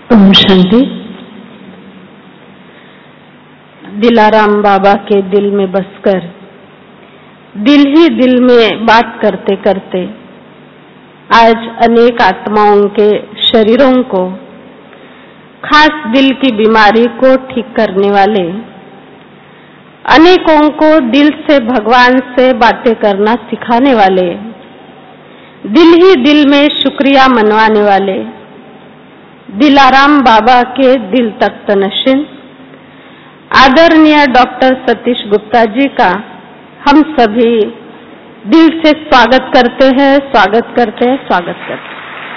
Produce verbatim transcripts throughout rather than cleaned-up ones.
ओम शांति। दिलाराम बाबा के दिल में बसकर दिल ही दिल में बात करते करते आज अनेक आत्माओं के शरीरों को, खास दिल की बीमारी को ठीक करने वाले, अनेकों को दिल से भगवान से बातें करना सिखाने वाले, दिल ही दिल में शुक्रिया मनवाने वाले दिलाराम बाबा के दिल तख्त नशीन आदरणीय डॉक्टर सतीश गुप्ता जी का हम सभी दिल से स्वागत करते हैं, स्वागत करते हैं, स्वागत करते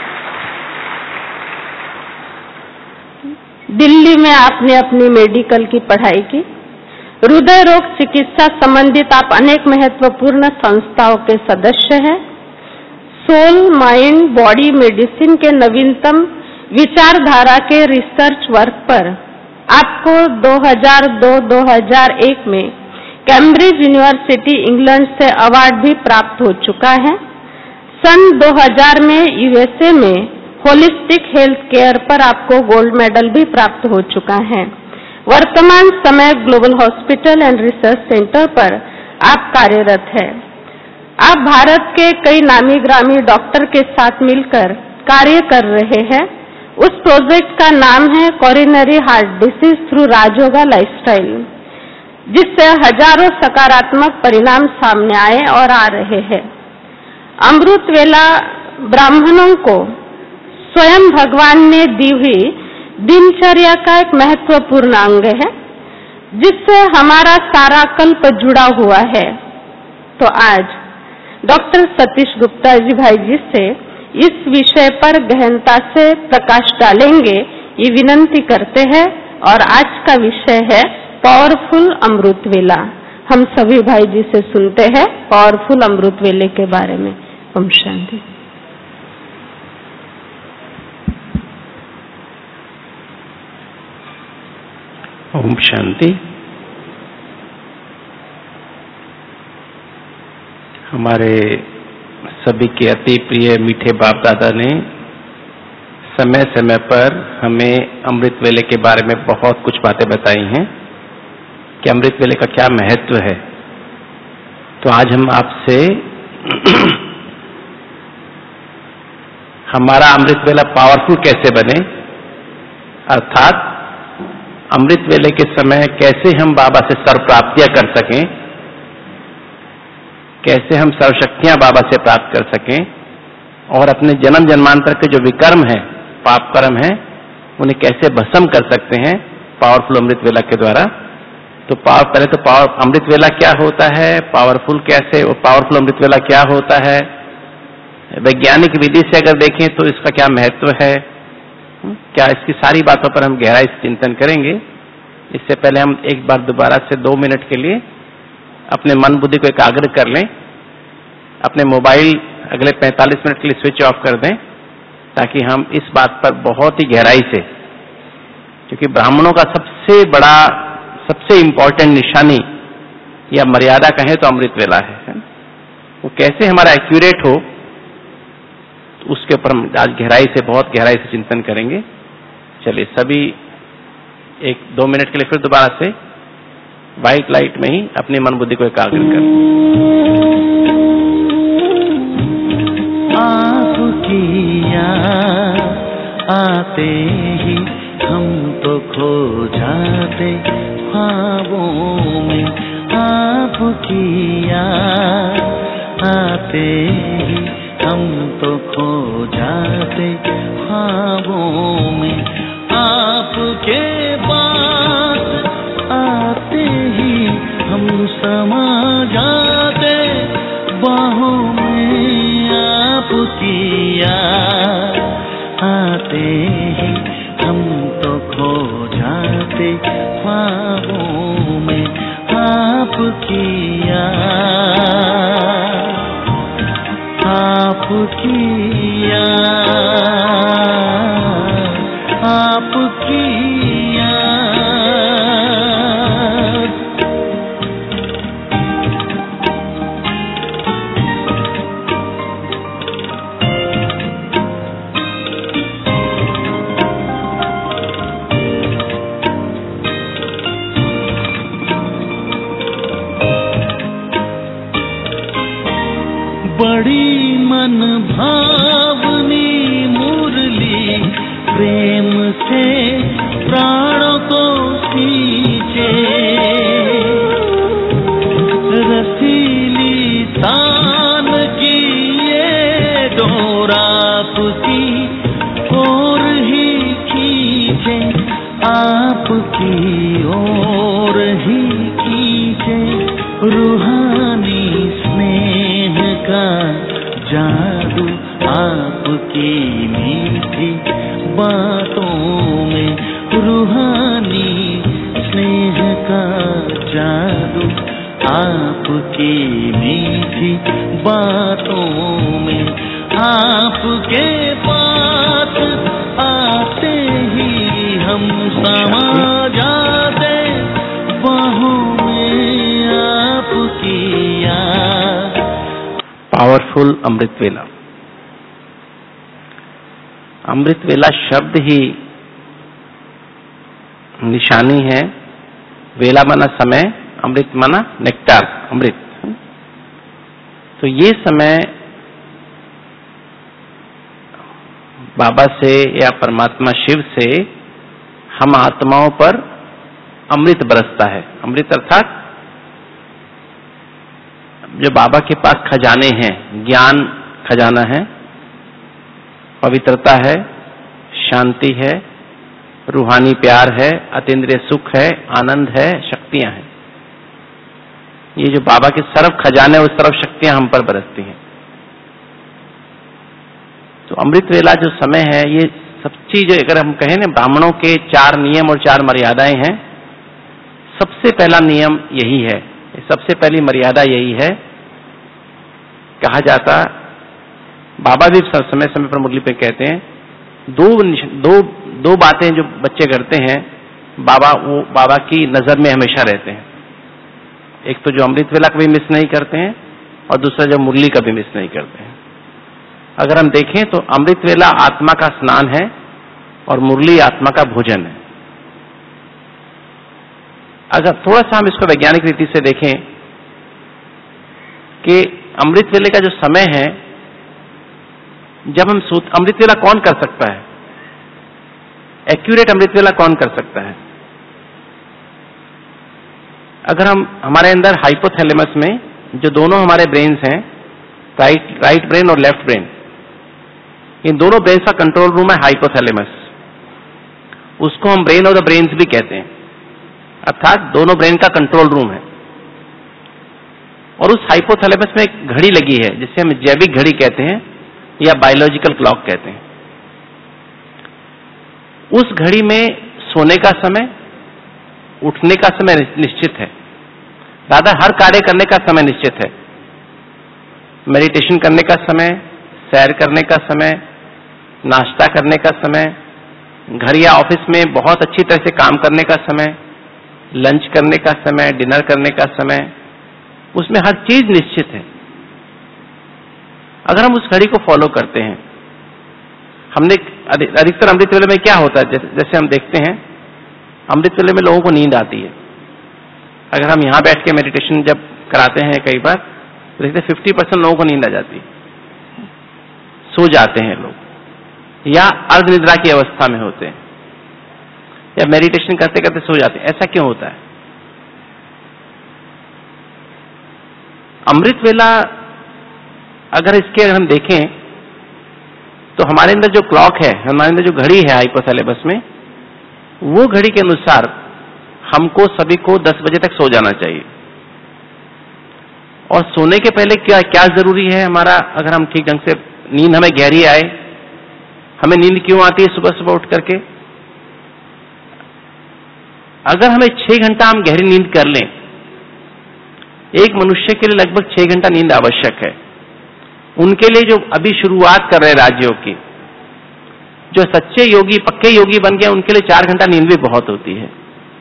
हैं। दिल्ली में आपने अपनी मेडिकल की पढ़ाई की, हृदय रोग चिकित्सा संबंधित आप अनेक महत्वपूर्ण संस्थाओं के सदस्य हैं। सोल, माइंड, बॉडी मेडिसिन के नवीनतम विचारधारा के रिसर्च वर्क पर आपको दो हज़ार दो दो हज़ार एक में कैम्ब्रिज यूनिवर्सिटी इंग्लैंड से अवार्ड भी प्राप्त हो चुका है। सन दो हज़ार में यूएसए में होलिस्टिक हेल्थ केयर पर आपको गोल्ड मेडल भी प्राप्त हो चुका है। वर्तमान समय global hospital and research centre पर आप कार्यरत है। आप भारत के कई नामी ग्रामी डॉक्टर के साथ मिलकर कार्य कर रहे हैं। उस प्रोजेक्ट का नाम है coronary heart disease through Rajyoga lifestyle, जिससे हजारों सकारात्मक परिणाम सामने आए और आ रहे हैं। अमृत वेला ब्राह्मणों को स्वयं भगवान ने दी हुई दिनचर्या का एक महत्वपूर्ण अंग है, जिससे हमारा सारा कल्प जुड़ा हुआ है। तो आज डॉक्टर सतीश गुप्ता जी भाई जी से इस विषय पर गहनता से प्रकाश डालेंगे, ये विनंती करते हैं। और आज का विषय है पावरफुल अमृत वेला। हम सभी भाई जी से सुनते हैं पावरफुल अमृत वेले के बारे में। ओम शांति। ओम शांति। हमारे सभी के अति प्रिय मीठे बाप दादा ने समय समय पर हमें अमृत वेले के बारे में बहुत कुछ बातें बताई हैं कि अमृत वेले का क्या महत्व है। तो आज हम आपसे हमारा अमृत वेला पावरफुल कैसे बने, अर्थात अमृत वेले के समय कैसे हम बाबा से सर्व प्राप्तियां कर सकें, कैसे हम सर्वशक्तियां बाबा से प्राप्त कर सकें और अपने जन्म जन्मांतर के जो विकर्म हैं, पाप कर्म हैं, उन्हें कैसे भस्म कर सकते हैं पावरफुल अमृत वेला के द्वारा। तो पावर पहले तो पावर अमृत वेला क्या होता है, पावरफुल कैसे और पावरफुल अमृत वेला क्या होता है, वैज्ञानिक विधि से अगर देखें तो इसका क्या महत्व है, क्या इसकी सारी बातों पर हम गहराई से चिंतन करेंगे। इससे पहले हम एक बार दोबारा से दो मिनट के लिए अपने मन बुद्धि को एकाग्र कर लें, अपने मोबाइल अगले पैंतालीस मिनट के लिए स्विच ऑफ कर दें, ताकि हम इस बात पर बहुत ही गहराई से, क्योंकि ब्राह्मणों का सबसे बड़ा सबसे इम्पोर्टेंट निशानी या मर्यादा कहें तो अमृत वेला है। वो कैसे हमारा एक्यूरेट हो, तो उसके ऊपर हम आज गहराई से बहुत गहराई से चिंतन करेंगे। चलिए सभी एक दो मिनट के लिए फिर दोबारा से व्हाइट लाइट में ही अपनी मन बुद्धि को एकाग्र कर। आपकी याद आते ही हम तो खो जाते ख्वाबों में, आपकी याद आते ही हम तो खो जाते ख्वाबों में, आपके पास आते ही हम समा जाते बाहों में, आपकी याद आते ही हम तो खो जाते ख्वाबों में, आपकी याद, आपकी याद, आपकी याद। मन भावनी मुरली प्रेम से प्राणों को सींचे, रसीली तान की ये डोर आपकी ओर ही खींचे, आपकी ओर ही खींचे, रूहानी स्नेह का जादू आपकी मीठी बातों में, रूहानी स्नेह का जादू आपकी मीठी बातों में, आपके पास आते ही हम समा जाते बाहों में आपकी याद। पावरफुल अमृत वेला। अमृत वेला शब्द ही निशानी है। वेला माना समय, अमृत माना नेक्टार, अमृत। तो ये समय बाबा से या परमात्मा शिव से हम आत्माओं पर अमृत बरसता है। अमृत अर्थात जो बाबा के पास खजाने हैं, ज्ञान खजाना है, पवित्रता है, शांति है, रूहानी प्यार है, अतीन्द्रिय सुख है, आनंद है, शक्तियां हैं। ये जो बाबा के सर्व खजाने, उस सर्व शक्तियां हम पर बरसती हैं। तो अमृत वेला जो समय है, ये सब चीज अगर हम कहें ना, ब्राह्मणों के चार नियम और चार मर्यादाएं हैं। सबसे पहला नियम यही है, सबसे पहली मर्यादा यही है। कहा जाता, बाबा भी समय समय पर मुरली पे कहते हैं, दो दो दो बातें जो बच्चे करते हैं, बाबा वो बाबा की नजर में हमेशा रहते हैं। एक तो जो अमृत वेला कभी मिस नहीं करते हैं, और दूसरा जो मुरली कभी मिस नहीं करते हैं। अगर हम देखें तो अमृत वेला आत्मा का स्नान है और मुरली आत्मा का भोजन है। अगर थोड़ा सा हम इसको वैज्ञानिक रीति से देखें कि अमृत वेले का जो समय है, जब हम सूत अमृत वेला कौन कर सकता है? एक्यूरेट अमृत वेला कौन कर सकता है? अगर हम हमारे अंदर हाइपोथैलेमस में जो दोनों हमारे ब्रेन्स हैं, राइट राइट ब्रेन और लेफ्ट ब्रेन, इन दोनों ब्रेन का कंट्रोल रूम है हाइपोथैलेमस। उसको हम ब्रेन ऑफ द ब्रेन्स भी कहते हैं, अर्थात दोनों ब्रेन का कंट्रोल रूम है। और उस हाइपोथैलेमस में एक घड़ी लगी है, जिसे हम जैविक घड़ी कहते हैं या बायोलॉजिकल क्लॉक कहते हैं। उस घड़ी में सोने का समय, उठने का समय निश्चित है, राधा हर कार्य करने का समय निश्चित है। मेडिटेशन करने का समय, सैर करने का समय, नाश्ता करने का समय, घर या ऑफिस में बहुत अच्छी तरह से काम करने का समय, लंच करने का समय, डिनर करने का समय, उसमें हर चीज निश्चित है। अगर हम उस घड़ी को फॉलो करते हैं, हमने अधिकतर अमृत वेले में क्या होता है, जैसे हम देखते हैं अमृत वेले में लोगों को नींद आती है। अगर हम यहां बैठ के मेडिटेशन जब कराते हैं कई बार, तो देखते हैं फिफ्टी परसेंट लोगों को नींद आ जाती है, सो जाते हैं लोग, या अर्ध निद्रा की अवस्था में होते हैं, या मेडिटेशन करते करते सो जाते हैं। ऐसा क्यों होता है? अमृत वेला अगर इसके अगर हम देखें तो हमारे अंदर जो क्लॉक है, हमारे अंदर जो घड़ी है हाइपोथैलेमस में, वो घड़ी के अनुसार हमको सभी को दस बजे तक सो जाना चाहिए। और सोने के पहले क्या क्या जरूरी है हमारा, अगर हम ठीक ढंग से नींद हमें गहरी आए, हमें नींद क्यों आती है सुबह सुबह उठ करके? अगर हमें छह घंटा हम गहरी नींद कर लें, एक मनुष्य के लिए लगभग छह घंटा नींद आवश्यक है। उनके लिए जो अभी शुरुआत कर रहे राज्यों की, जो सच्चे योगी पक्के योगी बन गए, उनके लिए चार घंटा नींद भी बहुत होती है।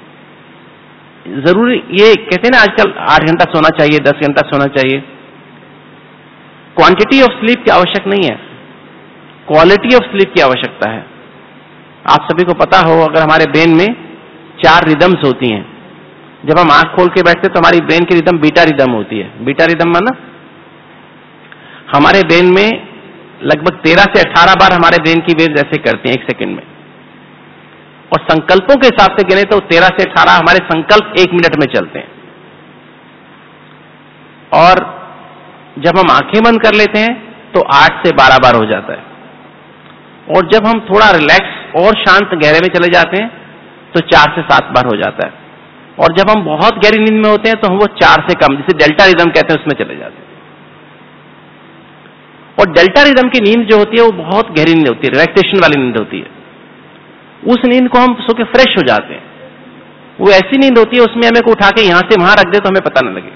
जरूरी ये कहते हैं ना आजकल आठ घंटा सोना चाहिए, दस घंटा सोना चाहिए। क्वांटिटी ऑफ स्लीप की आवश्यक नहीं है, क्वालिटी ऑफ स्लीप की आवश्यकता है। आप सभी को पता हो, अगर हमारे ब्रेन में चार रिदम्स होती हैं, जब हम आंख खोल के बैठते तो हमारी ब्रेन की रिदम बीटा रिदम होती है। बीटा रिदम माना हमारे ब्रेन में लगभग तेरह से अठारह बार हमारे ब्रेन की वेव्स ऐसे करती हैं एक सेकंड में, और संकल्पों के हिसाब से गिने तो तेरह से अठारह हमारे संकल्प एक मिनट में चलते हैं। और जब हम आंखें बंद कर लेते हैं तो आठ से बारह बार हो जाता है, और जब हम थोड़ा रिलैक्स और शांत गहरे में चले जाते हैं तो चार से सात बार हो जाता है, और जब हम बहुत गहरी नींद में होते हैं तो हम वो चार से कम, जिसे डेल्टा रिदम कहते हैं, उसमें चले जाते हैं। और डेल्टा रिदम की नींद जो होती है वो बहुत गहरी नींद होती है, रिलैक्सेशन वाली नींद होती है। उस नींद को हम सो के फ्रेश हो जाते हैं। वो ऐसी नींद होती है उसमें हमें को उठा के यहां से वहां रख दे तो हमें पता न लगे।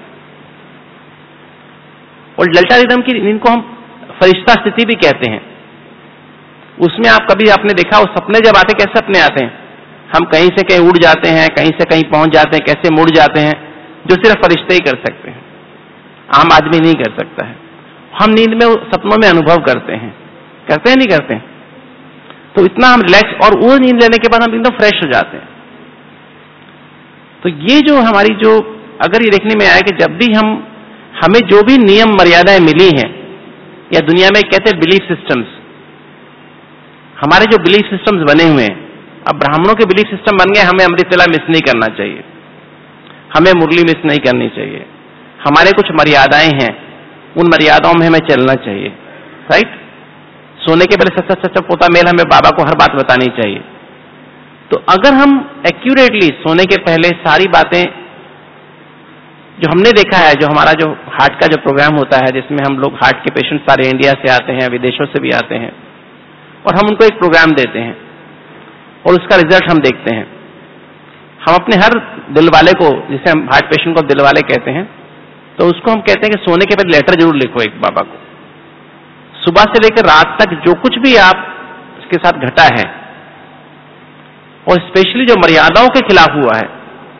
और डेल्टा रिदम की नींद को हम फरिश्ता स्थिति भी कहते हैं। उसमें आप कभी आपने देखा वो सपने जब आते कैसे सपने आते हैं, हम कहीं से कहीं उड़ जाते हैं, कहीं से कहीं पहुंच जाते हैं, कैसे मुड़ जाते हैं, जो सिर्फ फरिश्ते ही कर सकते हैं, आम आदमी नहीं कर सकता है। हम नींद में सपनों में अनुभव करते हैं, करते हैं नहीं करते हैं? तो इतना हम रिलैक्स, और वो नींद लेने के बाद हम एकदम फ्रेश हो जाते हैं। तो ये जो हमारी जो अगर ये देखने में आया कि जब भी हम हमें जो भी नियम मर्यादाएं मिली हैं, या दुनिया में कहते हैं बिलीफ सिस्टम्स, हमारे जो बिलीफ सिस्टम्स बने हुए हैं, अब ब्राह्मणों के बिलीफ सिस्टम बन गए, हमें अमृत वेला मिस नहीं करना चाहिए, हमें मुरली मिस नहीं करनी चाहिए, हमारे कुछ मर्यादाएं हैं, उन मर्यादाओं में हमें चलना चाहिए, राइट। सोने के पहले सच्चा सच्चा पोता मेल, हमें बाबा को हर बात बतानी चाहिए। तो अगर हम एक्यूरेटली सोने के पहले सारी बातें जो हमने देखा है, जो हमारा जो हार्ट का जो प्रोग्राम होता है, जिसमें हम लोग हार्ट के पेशेंट सारे इंडिया से आते हैं, विदेशों से भी आते हैं, और हम उनको एक प्रोग्राम देते हैं और उसका रिजल्ट हम देखते हैं। हम अपने हर दिल वाले को, जिसे हम हार्ट पेशेंट को दिल वाले कहते हैं, तो उसको हम कहते हैं कि सोने के पहले लेटर जरूर लिखो एक बाबा को। सुबह से लेकर रात तक जो कुछ भी आप उसके साथ घटा है, और स्पेशली जो मर्यादाओं के खिलाफ हुआ है,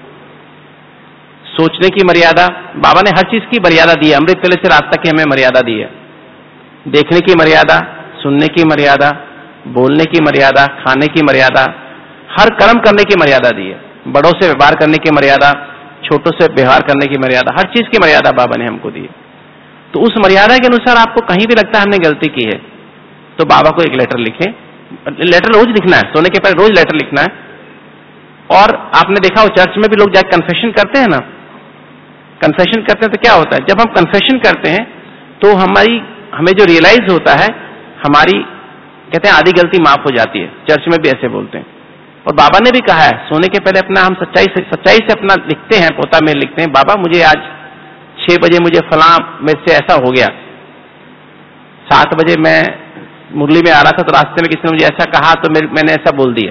सोचने की मर्यादा, बाबा ने हर चीज की मर्यादा दी है, अमृत वेले से रात तक की हमें मर्यादा दी है। देखने की मर्यादा, सुनने की मर्यादा, बोलने की मर्यादा, खाने की मर्यादा, हर कर्म करने की मर्यादा दी है। बड़ों से व्यवहार करने की मर्यादा, छोटों से व्यवहार करने की मर्यादा, हर चीज की मर्यादा बाबा ने हमको दी है। तो उस मर्यादा के अनुसार आपको कहीं भी लगता है हमने गलती की है, तो बाबा को एक लेटर लिखें। लेटर रोज लिखना है, सोने के पहले रोज लेटर लिखना है। और आपने देखा हो चर्च में भी लोग जाकर कन्फेशन करते हैं ना, कन्फेशन करते हैं तो क्या होता है, जब हम कन्फेशन करते हैं तो हमारी हमें जो रियलाइज होता है, हमारी कहते हैं आधी गलती माफ हो जाती है। चर्च में भी ऐसे बोलते हैं। और बाबा ने भी कहा है, सोने के पहले अपना हम सच्चाई से सच्चाई से अपना लिखते हैं, पोता में लिखते हैं, बाबा मुझे आज छह बजे मुझे फलां में से ऐसा हो गया, सात बजे मैं मुरली में आ रहा था तो रास्ते में किसी ने मुझे ऐसा कहा तो मैंने ऐसा बोल दिया,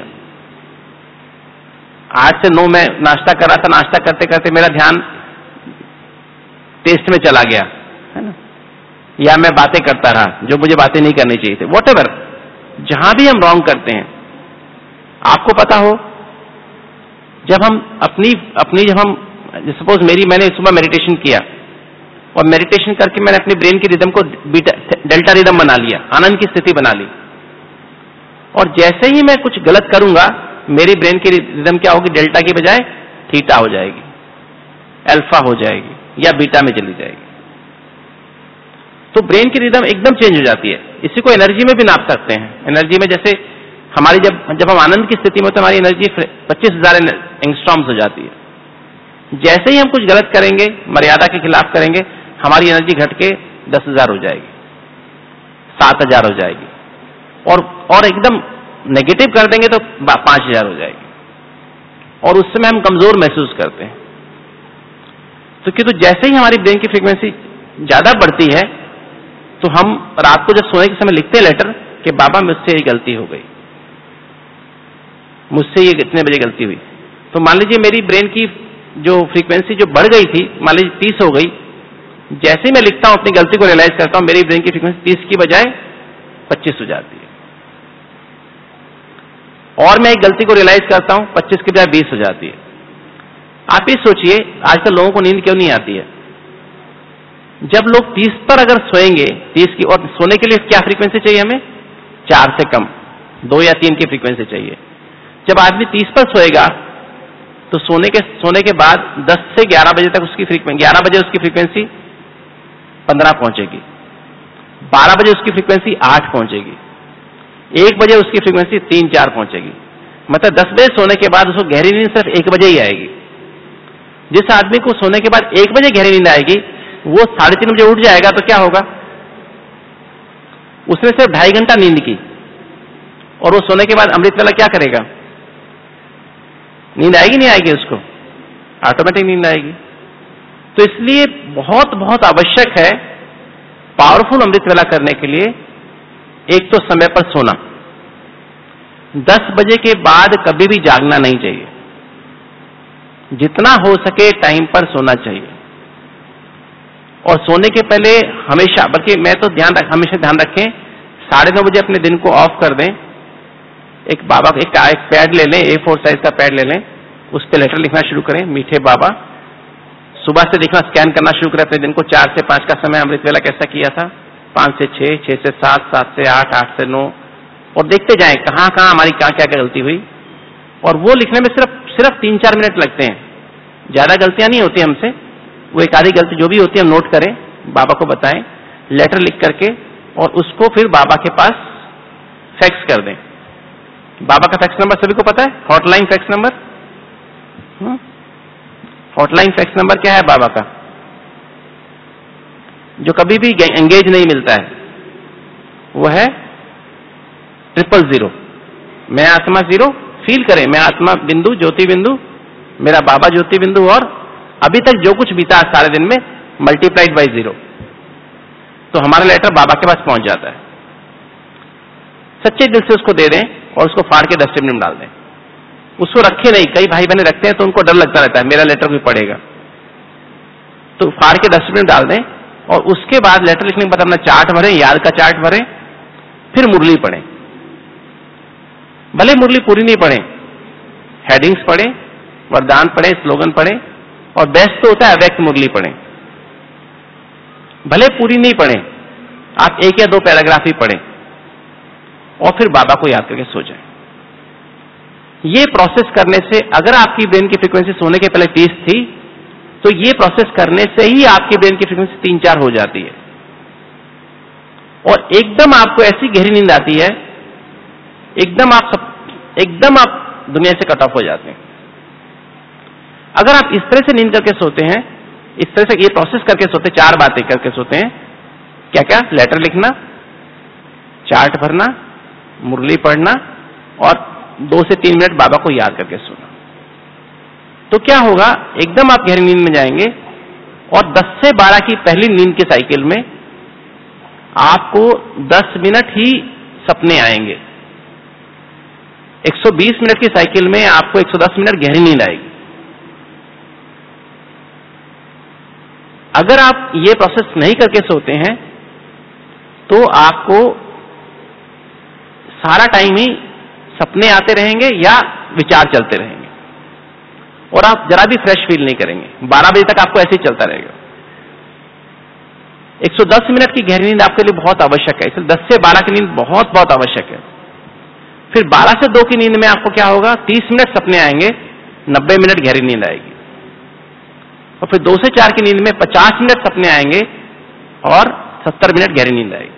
आठ से नौ मैं नाश्ता कर रहा था, नाश्ता करते करते मेरा ध्यान टेस्ट में चला गया, है ना, या मैं बातें करता रहा जो मुझे बातें नहीं करनी चाहिए थी। वॉट एवर, जहां भी हम रॉन्ग करते हैं, आपको पता हो, जब हम अपनी अपनी जब हम सपोज मेरी मैंने सुबह मेडिटेशन किया और मेडिटेशन करके मैंने अपनी ब्रेन की रिदम को बीटा डेल्टा रिदम बना लिया, आनंद की स्थिति बना ली, और जैसे ही मैं कुछ गलत करूंगा मेरी ब्रेन की रिदम क्या होगी, डेल्टा की बजाय थीटा हो जाएगी, अल्फा हो जाएगी या बीटा में चली जाएगी। तो ब्रेन की रिदम एकदम चेंज हो जाती है। इसी को एनर्जी में भी नाप सकते हैं। एनर्जी में जैसे हमारी जब जब हम आनंद की स्थिति में होते हैं, हमारी एनर्जी पच्चीस हजार एंगस्ट्रॉम्स हो जाती है। जैसे ही हम कुछ गलत करेंगे, मर्यादा के खिलाफ करेंगे, हमारी एनर्जी घट के दस हजार हो जाएगी, सात हजार हो जाएगी, और और एकदम नेगेटिव कर देंगे तो पांच हजार हो जाएगी, और उस समय हम कमजोर महसूस करते हैं। तो क्योंकि तो जैसे ही हमारी ब्रेन की फ्रीक्वेंसी ज्यादा बढ़ती है, तो हम रात को जब सोने के समय लिखते हैं लेटर कि बाबा मुझसे ये गलती हो गई, मुझसे ये इतने बजे गलती हुई, तो मान लीजिए मेरी ब्रेन की जो फ्रीक्वेंसी जो बढ़ गई थी, मान लीजिए तीस हो गई, जैसे ही मैं लिखता हूं अपनी गलती को रियलाइज करता हूं, मेरी ब्रेन की फ्रीक्वेंसी तीस की बजाय पच्चीस हो जाती है, और मैं एक गलती को रियलाइज करता हूं, पच्चीस की बजाय बीस हो जाती है। आप ये सोचिए आजकल लोगों को नींद क्यों नहीं आती है। जब लोग तीस पर अगर सोएंगे, तीस की, और सोने के लिए क्या फ्रीक्वेंसी चाहिए हमें, चार से कम, दो या तीन की फ्रीक्वेंसी चाहिए। जब आदमी तीस पर सोएगा तो सोने के सोने के बाद दस से ग्यारह बजे तक उसकी फ्रीक्वेंसी ग्यारह बजे उसकी फ्रीक्वेंसी पंद्रह पहुंचेगी, बारह बजे उसकी फ्रीक्वेंसी आठ पहुंचेगी, एक बजे उसकी फ्रीक्वेंसी तीन चार पहुंचेगी। मतलब दस बजे सोने के बाद उसको गहरी नींद सिर्फ एक बजे ही आएगी। जिस आदमी को सोने के बाद एक बजे गहरी नींद आएगी वो साढ़े तीन बजे उठ जाएगा तो क्या होगा, उसने सिर्फ ढाई घंटा नींद की और वो सोने के बाद अमृत वेला क्या करेगा, नींद आएगी नहीं आएगी, उसको ऑटोमेटिक नींद आएगी। तो इसलिए बहुत बहुत आवश्यक है पावरफुल अमृत वेला करने के लिए एक तो समय पर सोना, दस बजे के बाद कभी भी जागना नहीं चाहिए, जितना हो सके टाइम पर सोना चाहिए। और सोने के पहले हमेशा, बल्कि मैं तो ध्यान रख हमेशा ध्यान रखें, साढ़े नौ बजे अपने दिन को ऑफ कर दें। एक बाबा एक, एक पैड ले लें, ए फोर साइज का पैड ले लें, उस पर लेटर लिखना शुरू करें, मीठे बाबा। सुबह से लिखना, स्कैन करना शुरू करें अपने दिन को। चार से पांच का समय अमृत वेला कैसा किया था, पांच से छह, छह से सात, सात से आठ, आठ से नौ, और देखते जाएं कहां कहां हमारी क्या क्या गलती हुई। और वो लिखने में सिर्फ सिर्फ तीन चार मिनट लगते हैं, ज्यादा गलतियां नहीं होती हमसे। वो एक आधी गलती जो भी होती है हम नोट करें, बाबा को बताएं, लेटर लिख करके, और उसको फिर बाबा के पास फैक्स कर दें। बाबा का फैक्स नंबर सभी को पता है, hotline fax number. Hotline fax number क्या है बाबा का, जो कभी भी एंगेज नहीं मिलता है, वो है ट्रिपल जीरो। मैं आत्मा जीरो, फील करें मैं आत्मा बिंदु, ज्योति बिंदु, मेरा बाबा ज्योति बिंदु, और अभी तक जो कुछ बीता सारे दिन में मल्टीप्लाइड बाई जीरो। तो हमारा लेटर बाबा के पास पहुंच जाता है। सच्चे दिल से उसको दे दें और उसको फाड़ के डस्टबिन में डाल दें। उसको रखे नहीं, कई भाई बहने रखते हैं तो उनको डर लगता रहता है मेरा लेटर कोई पढ़ेगा, तो फाड़ के डस्टबिन में डाल दें। और उसके बाद लेटर लिखने के बाद अपना चार्ट भरें, याद का चार्ट भरें, फिर मुरली पढ़ें। भले मुरली पूरी नहीं पढ़ें, हेडिंग्स पढ़ें, वरदान पढ़ें, स्लोगन पढ़ें, और बेस्ट तो होता है अव्यक्त मुरली पढ़ें। भले पूरी नहीं पढ़ें, आप एक या दो पैराग्राफ ही पढ़ें, और फिर बाबा को याद करके सो जाएं। ये प्रोसेस करने से, अगर आपकी ब्रेन की फ्रीक्वेंसी सोने के पहले तीस थी, तो ये प्रोसेस करने से ही आपकी ब्रेन की फ्रीक्वेंसी तीन चार हो जाती है, और एकदम आपको ऐसी गहरी नींद आती है, एकदम आप सब एकदम आप दुनिया से कट ऑफ हो जाते हैं। अगर आप इस तरह से नींद करके सोते हैं, इस तरह से ये प्रोसेस करके सोते, चार बातें करके सोते हैं, क्या क्या, लेटर लिखना, चार्ट भरना, मुरली पढ़ना, और दो से तीन मिनट बाबा को याद करके सोना, तो क्या होगा, एकदम आप गहरी नींद में जाएंगे। और दस से बारह की पहली नींद के साइकिल में आपको दस मिनट ही सपने आएंगे। एक सौ बीस मिनट की साइकिल में आपको एक सौ दस मिनट गहरी नींद आएगी। अगर आप ये प्रोसेस नहीं करके सोते हैं तो आपको सारा टाइम ही सपने आते रहेंगे या विचार चलते रहेंगे, और आप जरा भी फ्रेश फील नहीं करेंगे। बारह बजे तक आपको ऐसे ही चलता रहेगा। एक सौ दस मिनट की गहरी नींद आपके लिए बहुत आवश्यक है, इसलिए दस से बारह की नींद बहुत बहुत आवश्यक है। फिर बारह से दो की नींद में आपको क्या होगा, तीस मिनट सपने आएंगे, नब्बे मिनट गहरी नींद आएगी। और फिर दो से चार की नींद में पचास मिनट सपने आएंगे और सत्तर मिनट गहरी नींद आएगी।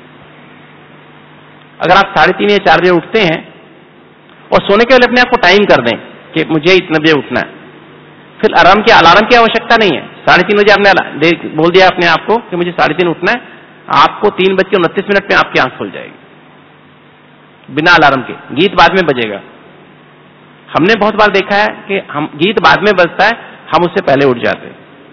अगर आप साढ़े तीन या चार बजे उठते हैं और सोने के पहले अपने आप को टाइम कर दें कि मुझे इतने बजे उठना है, फिर अलार्म की अलार्म की आवश्यकता नहीं है। साढ़े तीन बजे आपने बोल दिया अपने आप को कि मुझे साढ़े तीन उठना है, आपको तीन बज के उनतीस मिनट में आपकी आंख खुल जाएगी बिना अलार्म के। गीत बाद में बजेगा। हमने बहुत बार देखा है कि हम गीत बाद में बजता है, हम उससे पहले उठ जाते हैं।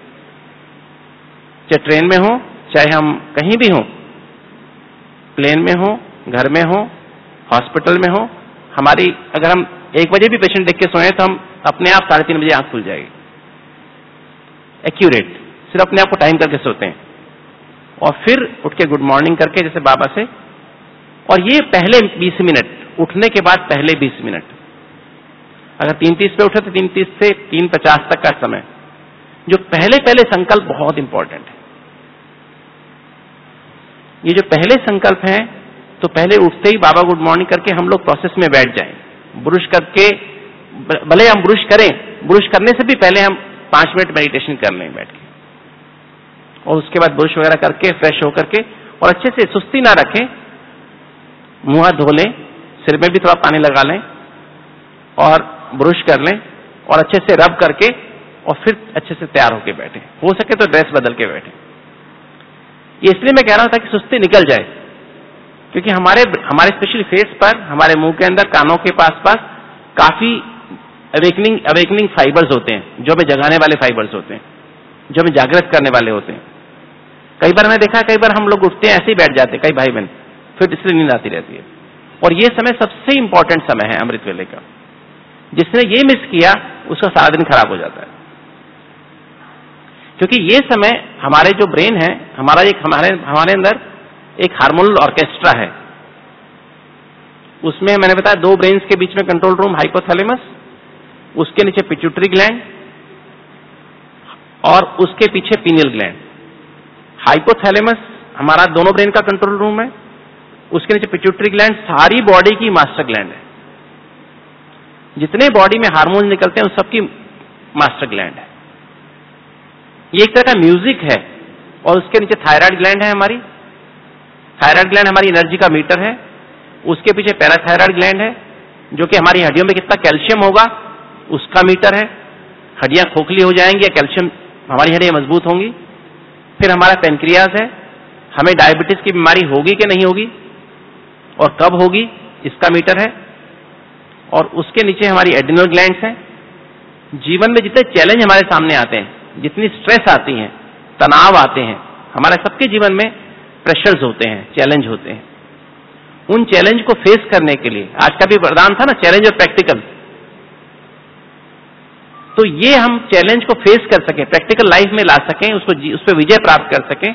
चाहे ट्रेन में हो, चाहे हम कहीं भी हो, प्लेन में हो, घर में हो, हॉस्पिटल में हो, हमारी अगर हम एक बजे भी पेशेंट देख के सोए तो हम अपने आप साढ़े तीन बजे आंख खुल जाएगी, एक्यूरेट। सिर्फ अपने आप को टाइम करके सोते हैं और फिर उठ के गुड मॉर्निंग करके जैसे बाबा से, और ये पहले बीस मिनट, उठने के बाद पहले बीस मिनट। अगर तीन तीस पे उठे तो तीन तीस से तीन पचास तक का समय, जो पहले पहले संकल्प बहुत इंपॉर्टेंट है। ये जो पहले संकल्प हैं, तो पहले उठते ही बाबा गुड मॉर्निंग करके हम लोग प्रोसेस में बैठ जाएं। ब्रुश करके, भले हम ब्रुश करें, ब्रुश करने से भी पहले हम पांच मिनट मेडिटेशन कर लें बैठ के, और उसके बाद ब्रुश वगैरह करके फ्रेश होकर के और अच्छे से सुस्ती ना रखें, मुंह हाथ धो लें, सिर में भी थोड़ा पानी लगा लें और ब्रश कर लें और अच्छे से रब करके और फिर अच्छे से तैयार होकर बैठे। हो सके तो ड्रेस बदल के बैठे। ये इसलिए मैं कह रहा हूं ताकि सुस्ती निकल जाए, क्योंकि हमारे हमारे स्पेशली फेस पर, हमारे मुंह के अंदर, कानों के पास पास काफी अवेकनिंग अवेकनिंग फाइबर्स होते हैं, जो हमें जगाने वाले फाइबर्स होते हैं, जो हमें जागृत करने वाले होते हैं। कई बार मैंने देखा, कई बार हम लोग उठते हैं ऐसे ही बैठ जाते हैं, कई भाई बहन, फिर इसलिए नींद आती रहती है। और ये समय सबसे इंपॉर्टेंट समय है अमृत वेले का। जिसने ये मिस किया उसका सारा दिन खराब हो जाता है, क्योंकि ये समय हमारे जो ब्रेन है, हमारा एक हमारे हमारे अंदर एक हार्मोनल ऑर्केस्ट्रा है। उसमें मैंने बताया दो ब्रेन्स के बीच में कंट्रोल रूम हाइपोथैलेमस, उसके नीचे पिट्यूटरी ग्लैंड और उसके पीछे पीनियल ग्लैंड। हाइपोथैलेमस हमारा दोनों ब्रेन का कंट्रोल रूम है, उसके नीचे पिट्यूटरी ग्लैंड सारी बॉडी की मास्टर ग्लैंड है। जितने बॉडी में हार्मोन निकलते हैं उन सबकी मास्टर ग्लैंड है। ये एक तरह का म्यूजिक है। और उसके नीचे थायराइड ग्लैंड है हमारी। थायराइड ग्लैंड हमारी एनर्जी का मीटर है। उसके पीछे पैराथायराइड ग्लैंड है, जो कि हमारी हड्डियों में कितना कैल्शियम होगा उसका मीटर है। हड्डियां खोखली हो जाएंगी या कैल्शियम, हमारी हड्डियां मजबूत होंगी। फिर हमारा पेनक्रियाज है, हमें डायबिटीज की बीमारी होगी कि नहीं होगी और कब होगी इसका मीटर है। और उसके नीचे हमारी एड्रिनल ग्लैंड्स हैं। जीवन में जितने चैलेंज हमारे सामने आते हैं, जितनी स्ट्रेस आती हैं, तनाव आते हैं, हमारे सबके जीवन में प्रेशर्स होते हैं, चैलेंज होते हैं। उन चैलेंज को फेस करने के लिए आज का भी वरदान था ना, चैलेंज और प्रैक्टिकल। तो ये हम चैलेंज को फेस कर सकें, प्रैक्टिकल लाइफ में ला सकें, उसको उस पर विजय प्राप्त कर सकें,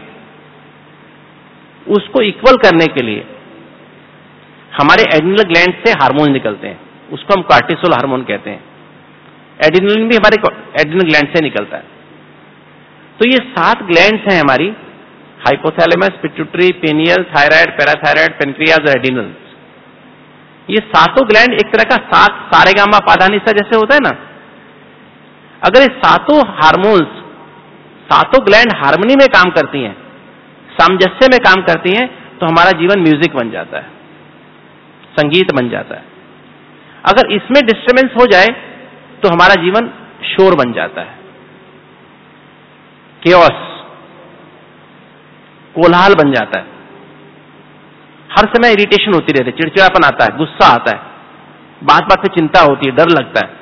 उसको इक्वल करने के लिए हमारे एड्रिनल ग्लैंड से हार्मोन निकलते हैं। उसको हम कार्टिसोल हार्मोन कहते हैं। एड्रिनलिन भी हमारे एड्रिनल ग्लैंड से निकलता है। तो ये सात ग्लैंड्स हैं हमारी, hypothalamus, pituitary, pineal, thyroid, parathyroid, pancreas और एड्रिनल। ये सातों ग्लैंड एक तरह का सात सारेगामा पाधानिसा जैसे होता है ना। अगर ये सातों हार्मोन्स, सातों ग्लैंड हार्मनी में काम करती हैं, सामंजस्य में काम करती हैं, तो हमारा जीवन म्यूजिक बन जाता है, संगीत बन जाता है। अगर इसमें डिस्टर्बेंस हो जाए तो हमारा जीवन शोर बन जाता है, केओस, कोलाहल बन जाता है। हर समय इरिटेशन होती रहती है, चिड़चिड़ापन आता है, गुस्सा आता है, बात बात पे चिंता होती है, डर लगता है,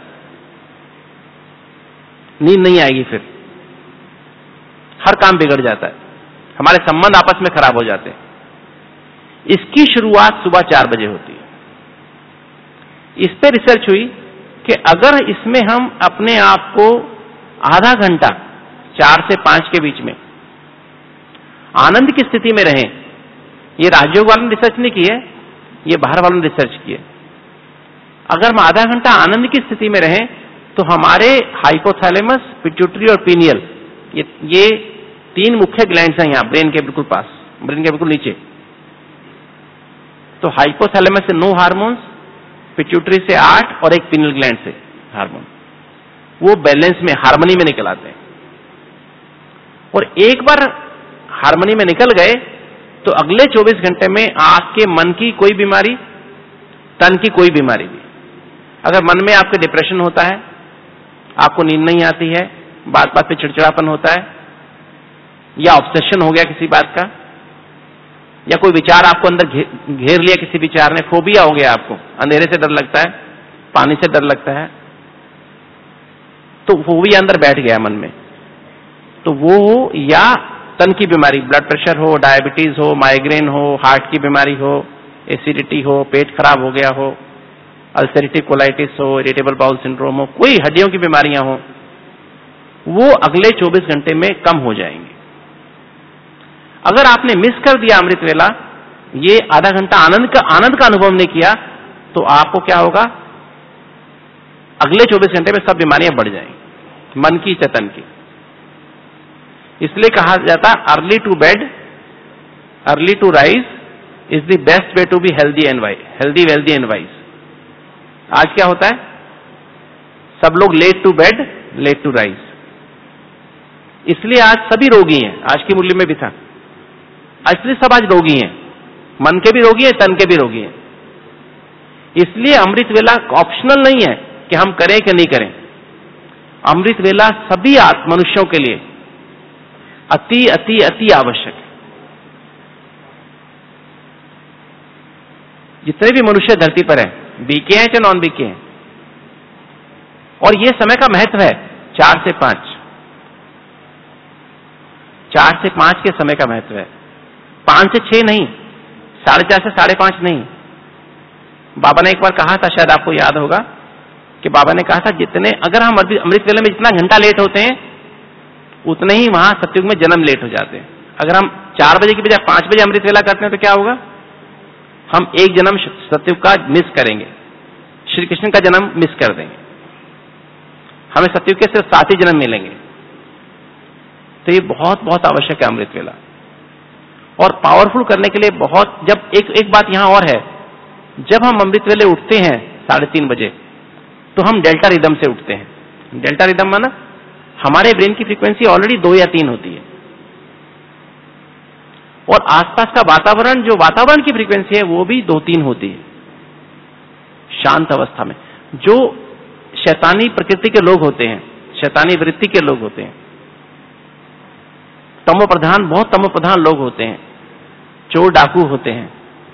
नींद नहीं आएगी, फिर हर काम बिगड़ जाता है, हमारे संबंध आपस में खराब हो जाते हैं। इसकी शुरुआत सुबह चार बजे होती है। इस पे रिसर्च हुई कि अगर इसमें हम अपने आप को आधा घंटा चार से पांच के बीच में आनंद की स्थिति में रहें, ये राजयोग वालों ने रिसर्च नहीं की है, ये बाहर वालों ने रिसर्च की है। अगर हम आधा घंटा आनंद की स्थिति में रहें तो हमारे हाइपोथैलेमस, पिट्यूटरी और पीनियल, ये ये तीन मुख्य ग्लैंड्स हैं यहाँ ब्रेन के बिल्कुल पास, ब्रेन के बिल्कुल नीचे। तो हाइपोथैलेमस से नौ हार्मोन्स, पिट्यूटरी से आठ और एक पीनियल ग्लैंड से हार्मोन, वो बैलेंस में, हार्मनी में निकल आते हैं। और एक बार हार्मनी में निकल गए तो अगले चौबीस घंटे में आपके मन की कोई बीमारी, तन की कोई बीमारी भी, अगर मन में आपके डिप्रेशन होता है, आपको नींद नहीं आती है, बात बात पे चिड़चिड़ापन होता है, या ऑब्सेशन हो गया किसी बात का, या कोई विचार आपको अंदर घे, घेर लिया किसी विचार ने, फोबिया हो गया, आपको अंधेरे से डर लगता है, पानी से डर लगता है, तो फोबिया अंदर बैठ गया मन में, तो वो हो, या तन की बीमारी, ब्लड प्रेशर हो, डायबिटीज हो, माइग्रेन हो, हार्ट की बीमारी हो, एसिडिटी हो, पेट खराब हो गया हो, अल्सरेटिव कोलाइटिस हो, इरिटेबल बाउल सिंड्रोम हो, कोई हड्डियों की बीमारियां हो, वो अगले चौबीस घंटे में कम हो जाएंगी। अगर आपने मिस कर दिया अमृत वेला, ये आधा घंटा आनंद का आनंद का अनुभव नहीं किया, तो आपको क्या होगा, अगले चौबीस घंटे में सब बीमारियां बढ़ जाएंगी, मन की, चेतन की। इसलिए कहा जाता है early to bed early to rise is the best way to be healthy and wise, healthy wealthy and wise. आज क्या होता है, सब लोग late to bed late to rise, इसलिए आज सभी रोगी हैं। आज की मूल्य में भी था, इसलिए सब आज रोगी हैं, मन के भी रोगी हैं, तन के भी रोगी हैं। इसलिए अमृत वेला ऑप्शनल नहीं है कि हम करें कि नहीं करें। अमृत वेला सभी मनुष्यों के लिए अति अति अति आवश्यक है। जितने भी मनुष्य धरती पर हैं, बीके हैं चाहे नॉन बीके हैं, और ये समय का महत्व है चार से पांच, चार से पांच के समय का महत्व है, पांच से छह नहीं, साढ़े चार से साढ़े पांच नहीं। बाबा ने एक बार कहा था, शायद आपको याद होगा, कि बाबा ने कहा था जितने अगर हम अमृत वेले में जितना घंटा लेट होते हैं उतने ही वहां सतयुग में जन्म लेट हो जाते हैं। अगर हम चार बजे की बजाय पांच बजे अमृत वेला करते हैं तो क्या होगा, हम एक जन्म सतयुग का मिस करेंगे, श्री कृष्ण का जन्म मिस कर देंगे, हमें सतयुग के सिर्फ सात ही जन्म मिलेंगे। तो ये बहुत बहुत आवश्यक है अमृत वेला, और पावरफुल करने के लिए बहुत। जब एक एक बात यहां और है, जब हम अमृत वेले उठते हैं साढ़े तीन बजे तो हम डेल्टा रिदम से उठते हैं। डेल्टा रिदम माना हमारे ब्रेन की फ्रीक्वेंसी ऑलरेडी दो या तीन होती है, और आसपास का वातावरण, जो वातावरण की फ्रीक्वेंसी है वो भी दो तीन होती है शांत अवस्था में। जो शैतानी प्रकृति के लोग होते हैं, शैतानी वृत्ति के लोग होते हैं, तमो प्रधान, बहुत तमो प्रधान लोग होते हैं, चोर डाकू होते हैं,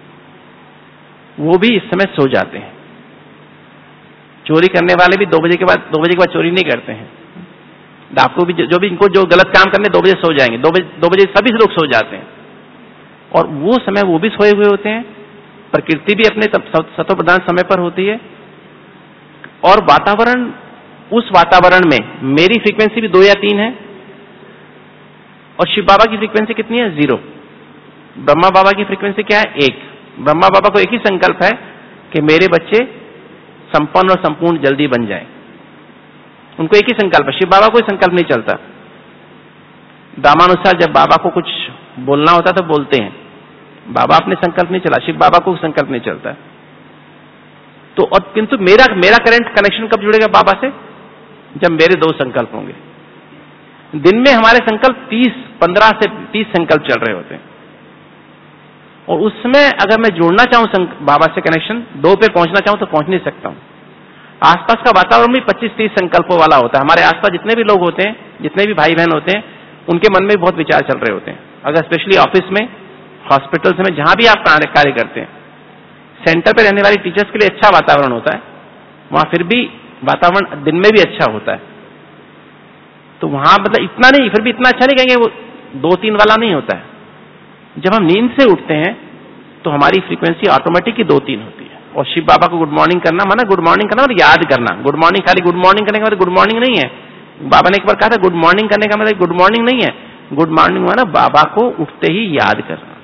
वो भी इस समय सो जाते हैं। चोरी करने वाले भी दो बजे के बाद दो बजे के बाद चोरी नहीं करते हैं। डाकू भी, जो भी इनको जो गलत काम करने, दो बजे सो जाएंगे, दो बजे दो बजे सभी लोग सो जाते हैं, और वो समय वो भी सोए हुए होते हैं। प्रकृति भी अपने सतो प्रधान समय पर होती है, और वातावरण, उस वातावरण में मेरी फ्रीक्वेंसी भी दो या तीन है, और शिव बाबा की फ्रीक्वेंसी कितनी है, जीरो। ब्रह्मा बाबा की फ्रीक्वेंसी क्या है, एक। ब्रह्मा बाबा को एक ही संकल्प है कि मेरे बच्चे संपन्न और संपूर्ण जल्दी बन जाएं। उनको एक ही संकल्प है, शिव बाबा कोई संकल्प नहीं चलता। दामानुसार जब बाबा को कुछ बोलना होता तो बोलते हैं, बाबा अपने संकल्प नहीं चला, शिव बाबा को संकल्प नहीं चलता। तो और किंतु मेरा मेरा करंट कनेक्शन कब जुड़ेगा बाबा से, जब मेरे दो संकल्प होंगे। दिन में हमारे संकल्प तीस पंद्रह से तीस संकल्प चल रहे होते हैं, और उसमें अगर मैं जोड़ना चाहूं बाबा से कनेक्शन, दो पे पहुंचना चाहूं तो पहुंच नहीं सकता हूं। आसपास का वातावरण भी पच्चीस तीस संकल्पों वाला होता है। हमारे आसपास जितने भी लोग होते हैं, जितने भी भाई बहन होते हैं, उनके मन में बहुत विचार चल रहे होते हैं। अगर स्पेशली ऑफिस में, हॉस्पिटल्स में, जहां भी आप कार्य करते हैं, सेंटर पे रहने वाली टीचर्स के लिए अच्छा वातावरण होता है, वहां फिर भी वातावरण दिन में भी अच्छा होता है। तो वहां मतलब इतना नहीं, फिर भी इतना अच्छा नहीं कहेंगे, वो दो तीन वाला नहीं होता है। जब हम नींद से उठते हैं तो हमारी फ्रीक्वेंसी ऑटोमेटिक ही दो तीन होती है। और शिव बाबा को गुड मॉर्निंग करना माना गुड मॉर्निंग करना और याद करना। गुड मॉर्निंग खाली गुड मॉर्निंग करने का मतलब गुड मॉर्निंग नहीं है। बाबा ने एक बार कहा था गुड मॉर्निंग करने का मतलब गुड मॉर्निंग नहीं है। गुड मॉर्निंग माना बाबा को उठते ही याद करना।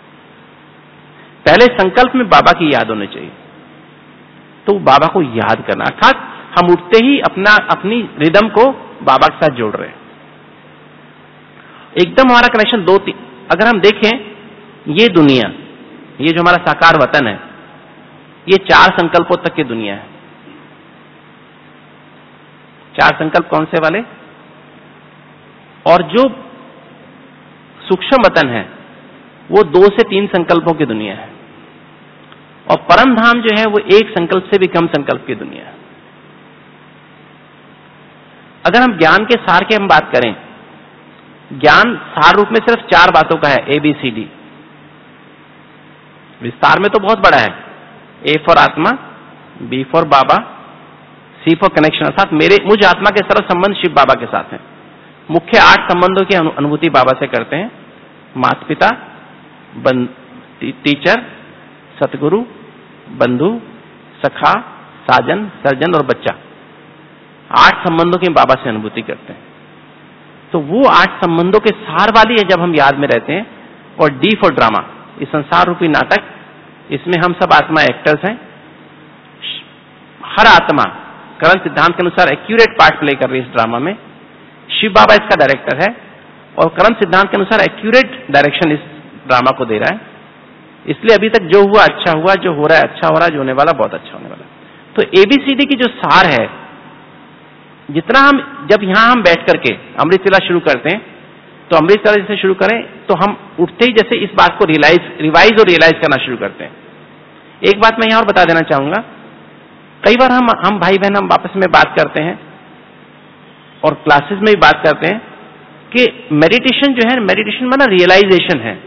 पहले संकल्प में बाबा की याद होनी चाहिए, तो बाबा को याद करना, अर्थात हम उठते ही अपना अपनी रिदम को बाबा के साथ जोड़ रहे हैं। एकदम हमारा कनेक्शन दो तीन। अगर हम देखें, ये दुनिया, ये जो हमारा साकार वतन है, ये चार संकल्पों तक की दुनिया है। चार संकल्प कौन से वाले? और जो सूक्ष्म वतन है वो दो से तीन संकल्पों की दुनिया है, और परम धाम जो है वो एक संकल्प से भी कम संकल्प की दुनिया है। अगर हम ज्ञान के सार की हम बात करें, ज्ञान सार रूप में सिर्फ चार बातों का है, ए बी सी डी। विस्तार में तो बहुत बड़ा है, ए फॉर आत्मा, बी फॉर बाबा, सी फॉर कनेक्शन, अर्थात मेरे मुझ आत्मा के सर्व संबंध शिव बाबा के साथ हैं। मुख्य आठ संबंधों की अनुभूति बाबा से करते हैं, माता पिता, टीचर, सतगुरु, बंधु, सखा, साजन, सर्जन और बच्चा। आठ संबंधों की बाबा से अनुभूति करते हैं। तो वो आठ संबंधों के सार वाली है जब हम याद में रहते हैं। और डी फॉर ड्रामा, इस संसार रूपी नाटक, इसमें हम सब आत्मा एक्टर्स हैं। हर आत्मा करण सिद्धांत के अनुसार एक्यूरेट पार्ट प्ले कर रही है इस ड्रामा में। शिव बाबा इसका डायरेक्टर है, और करण सिद्धांत के अनुसार एक्यूरेट डायरेक्शन इस ड्रामा को दे रहा है। इसलिए अभी तक जो हुआ अच्छा हुआ, जो हो रहा है अच्छा हो रहा है, जो होने वाला बहुत अच्छा होने वाला। तो एबीसीडी की जो सार है, जितना हम जब यहां हम बैठ करके अमृत वेला शुरू करते हैं, तो अमृत तरह जैसे शुरू करें तो हम उठते ही जैसे इस बात को रियलाइज रिवाइज और रियलाइज करना शुरू करते हैं। एक बात मैं यहां और बता देना चाहूंगा, कई बार हम हम भाई बहन हम आपस में बात करते हैं और क्लासेस में भी बात करते हैं कि मेडिटेशन जो है, मेडिटेशन माना रियलाइजेशन है,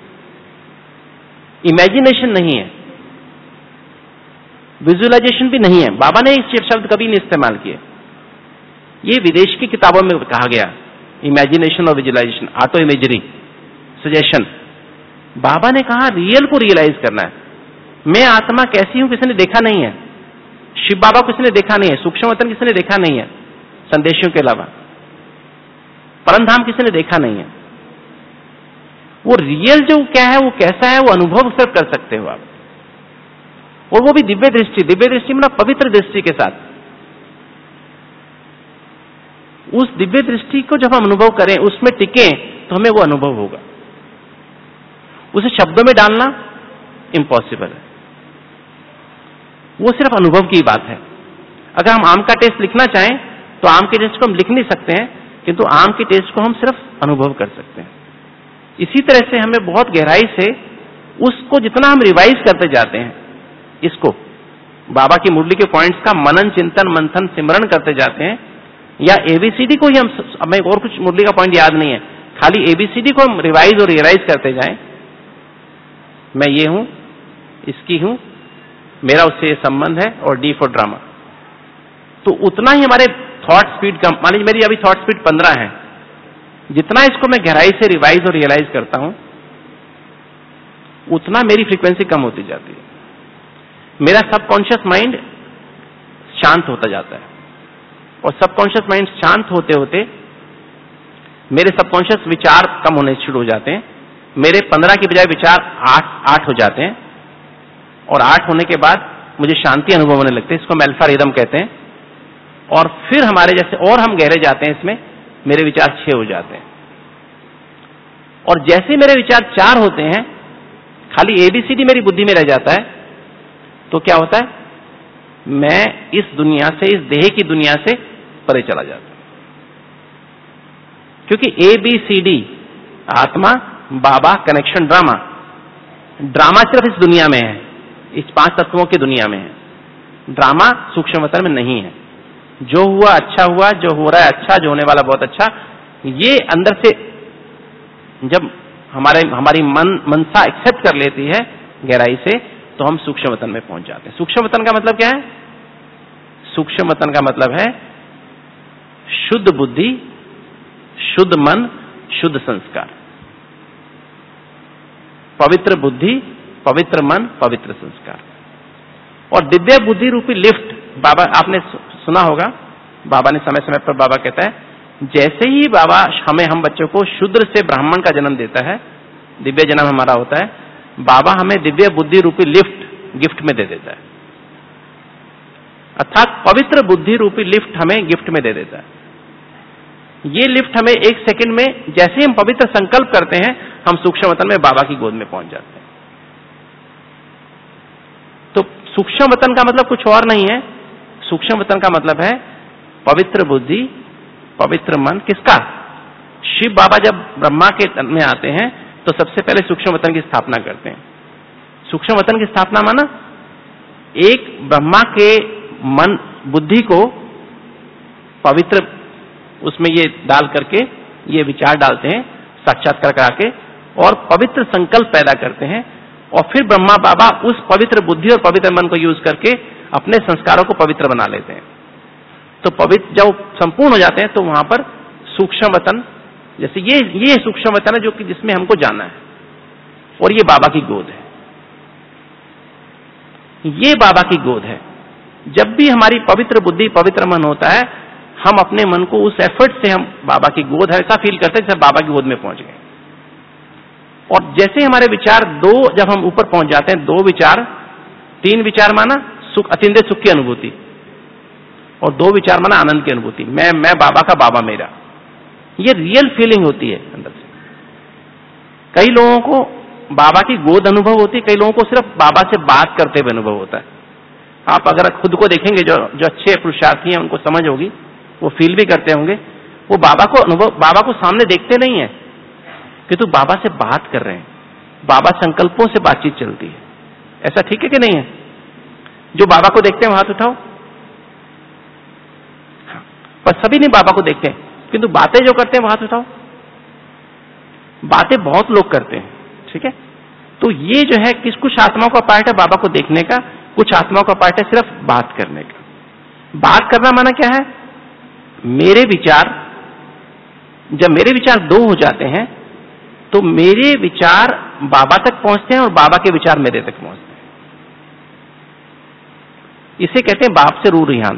इमेजिनेशन नहीं है, विजुअलाइजेशन भी नहीं है। बाबा ने इस शब्द कभी नहीं इस्तेमाल किए, ये विदेश की किताबों में कहा गया, इमेजिनेशन और विजुअलाइजेशन, ऑटो इमेजरी, सजेशन। बाबा ने कहा रियल को रियलाइज करना है। मैं आत्मा कैसी हूं किसी ने देखा नहीं है, शिव बाबा को किसी ने देखा नहीं है, सूक्ष्म वतन किसी ने देखा नहीं है संदेशों के अलावा, परमधाम किसी ने देखा नहीं है। वो रियल जो क्या है, वो कैसा है, वो अनुभव सिर्फ कर सकते हो आप, और वो भी दिव्य दृष्टि। दिव्य दृष्टि मतलब पवित्र दृष्टि के साथ। उस दिव्य दृष्टि को जब हम अनुभव करें, उसमें टिके, तो हमें वो अनुभव होगा। उसे शब्दों में डालना इम्पॉसिबल है, वो सिर्फ अनुभव की बात है। अगर हम आम का टेस्ट लिखना चाहें तो आम के टेस्ट को हम लिख नहीं सकते हैं, किंतु आम के टेस्ट को हम सिर्फ अनुभव कर सकते हैं। इसी तरह से हमें बहुत गहराई से उसको जितना हम रिवाइज करते जाते हैं, इसको बाबा की मुरली के पॉइंट्स का मनन चिंतन मंथन सिमरण करते जाते हैं, या एबीसीडी को ही हम, हमें और कुछ मुरली का पॉइंट याद नहीं है, खाली एबीसीडी को हम रिवाइज और रियलाइज करते जाएं, मैं ये हूं, इसकी हूं, मेरा उससे ये संबंध है, और डी फॉर ड्रामा, तो उतना ही हमारे थॉट स्पीड कम। मान लीजिए मेरी अभी थॉट स्पीड पंद्रह है, जितना इसको मैं गहराई से रिवाइज और रियलाइज करता हूं, उतना मेरी फ्रीक्वेंसी कम होती जाती है, मेरा सबकॉन्शियस माइंड शांत होता जाता है, और सबकॉन्शियस माइंड शांत होते होते मेरे सबकॉन्शियस विचार कम होने शुरू हो जाते हैं। मेरे पंद्रह की बजाय विचार आठ आठ हो जाते हैं, और आठ होने के बाद मुझे शांति अनुभव होने लगते हैं, इसको हम अल्फा रिदम कहते हैं। और फिर हमारे जैसे और हम गहरे जाते हैं इसमें, मेरे विचार छह हो जाते हैं, और जैसे मेरे विचार चार होते हैं, खाली एबीसीडी मेरी बुद्धि में रह जाता है, तो क्या होता है, मैं इस दुनिया से, इस देह की दुनिया से परे चला जाता हूं। क्योंकि ए बी सी डी आत्मा बाबा कनेक्शन ड्रामा, ड्रामा सिर्फ इस दुनिया में है, इस पांच तत्वों की दुनिया में है, ड्रामा सूक्ष्म वतन में नहीं है। जो हुआ अच्छा हुआ, जो हो रहा है अच्छा, जो होने वाला बहुत अच्छा, ये अंदर से जब हमारे हमारी मन मनसा एक्सेप्ट कर लेती है गहराई से, तो हम सूक्ष्म वतन में पहुंच जाते हैं। सूक्ष्म वतन का मतलब क्या है? सूक्ष्म वतन का मतलब है शुद्ध बुद्धि, शुद्ध मन, शुद्ध संस्कार। पवित्र बुद्धि, पवित्र मन, पवित्र संस्कार, और दिव्य बुद्धि रूपी लिफ्ट। बाबा, आपने सुना होगा, बाबा ने समय समय पर बाबा कहता है, जैसे ही बाबा हमें, हम बच्चों को शूद्र से ब्राह्मण का जन्म देता है, दिव्य जन्म हमारा होता है, बाबा हमें दिव्य बुद्धि रूपी लिफ्ट गिफ्ट में दे देता है, अर्थात पवित्र बुद्धि रूपी लिफ्ट हमें गिफ्ट में दे देता है। ये लिफ्ट हमें एक सेकंड में, जैसे ही हम पवित्र संकल्प करते हैं, हम सूक्ष्म वतन में बाबा की गोद में पहुंच जाते हैं। तो सूक्ष्म वतन का मतलब कुछ और नहीं है, सूक्ष्म वतन का मतलब है पवित्र बुद्धि, पवित्र मन। किसका? शिव बाबा जब ब्रह्मा के तन में आते हैं तो सबसे पहले सूक्ष्म वतन की स्थापना करते हैं। सूक्ष्म वतन की स्थापना माना एक ब्रह्मा के मन बुद्धि को पवित्र, उसमें ये डाल करके ये विचार डालते हैं साक्षात्कार करा के, और पवित्र संकल्प पैदा करते हैं, और फिर ब्रह्मा बाबा उस पवित्र बुद्धि और पवित्र मन को यूज करके अपने संस्कारों को पवित्र बना लेते हैं। तो पवित्र जब संपूर्ण हो जाते हैं तो वहां पर सूक्ष्म वतन, जैसे ये ये सूक्ष्म वतन है जो कि जिसमें हमको जाना है, और ये बाबा की गोद है, ये बाबा की गोद है। जब भी हमारी पवित्र बुद्धि, पवित्र मन होता है, हम अपने मन को उस एफर्ट से हम बाबा की गोद है ऐसा फील करते हैं जैसे बाबा की गोद में पहुंच गए। और जैसे हमारे विचार दो, जब हम ऊपर पहुंच जाते हैं, दो विचार, तीन विचार माना सुख, अतिंद्रिय सुख की अनुभूति, और दो विचार माना आनंद की अनुभूति। मैं मैं बाबा का, बाबा मेरा, ये रियल फीलिंग होती है अंदर से। कई लोगों को बाबा की गोद अनुभव होती है, कई लोगों को सिर्फ बाबा से बात करते हुए अनुभव होता है। आप अगर खुद को देखेंगे, जो जो अच्छे पुरुषार्थी हैं उनको समझ होगी, वो फील भी करते होंगे, वो बाबा को अनुभव, बाबा को सामने देखते नहीं है, किंतु बाबा से बात कर रहे हैं, बाबा संकल्पों से बातचीत चलती है। ऐसा ठीक है कि नहीं है? जो बाबा को देखते हैं हाथ उठाओ। हाँ, पर सभी नहीं बाबा को देखते हैं, किंतु बातें जो करते हैं हाथ उठाओ। बातें बहुत लोग करते हैं, ठीक है। तो ये जो है किस कुछ आत्माओं का पार्ट है बाबा को देखने का, कुछ आत्माओं का पार्ट है सिर्फ बात करने का। बात करना माना क्या है? मेरे विचार, जब मेरे विचार दो हो जाते हैं तो मेरे विचार बाबा तक पहुंचते हैं और बाबा के विचार मेरे तक पहुंचते हैं। इसे कहते हैं बाप से रू रिहान।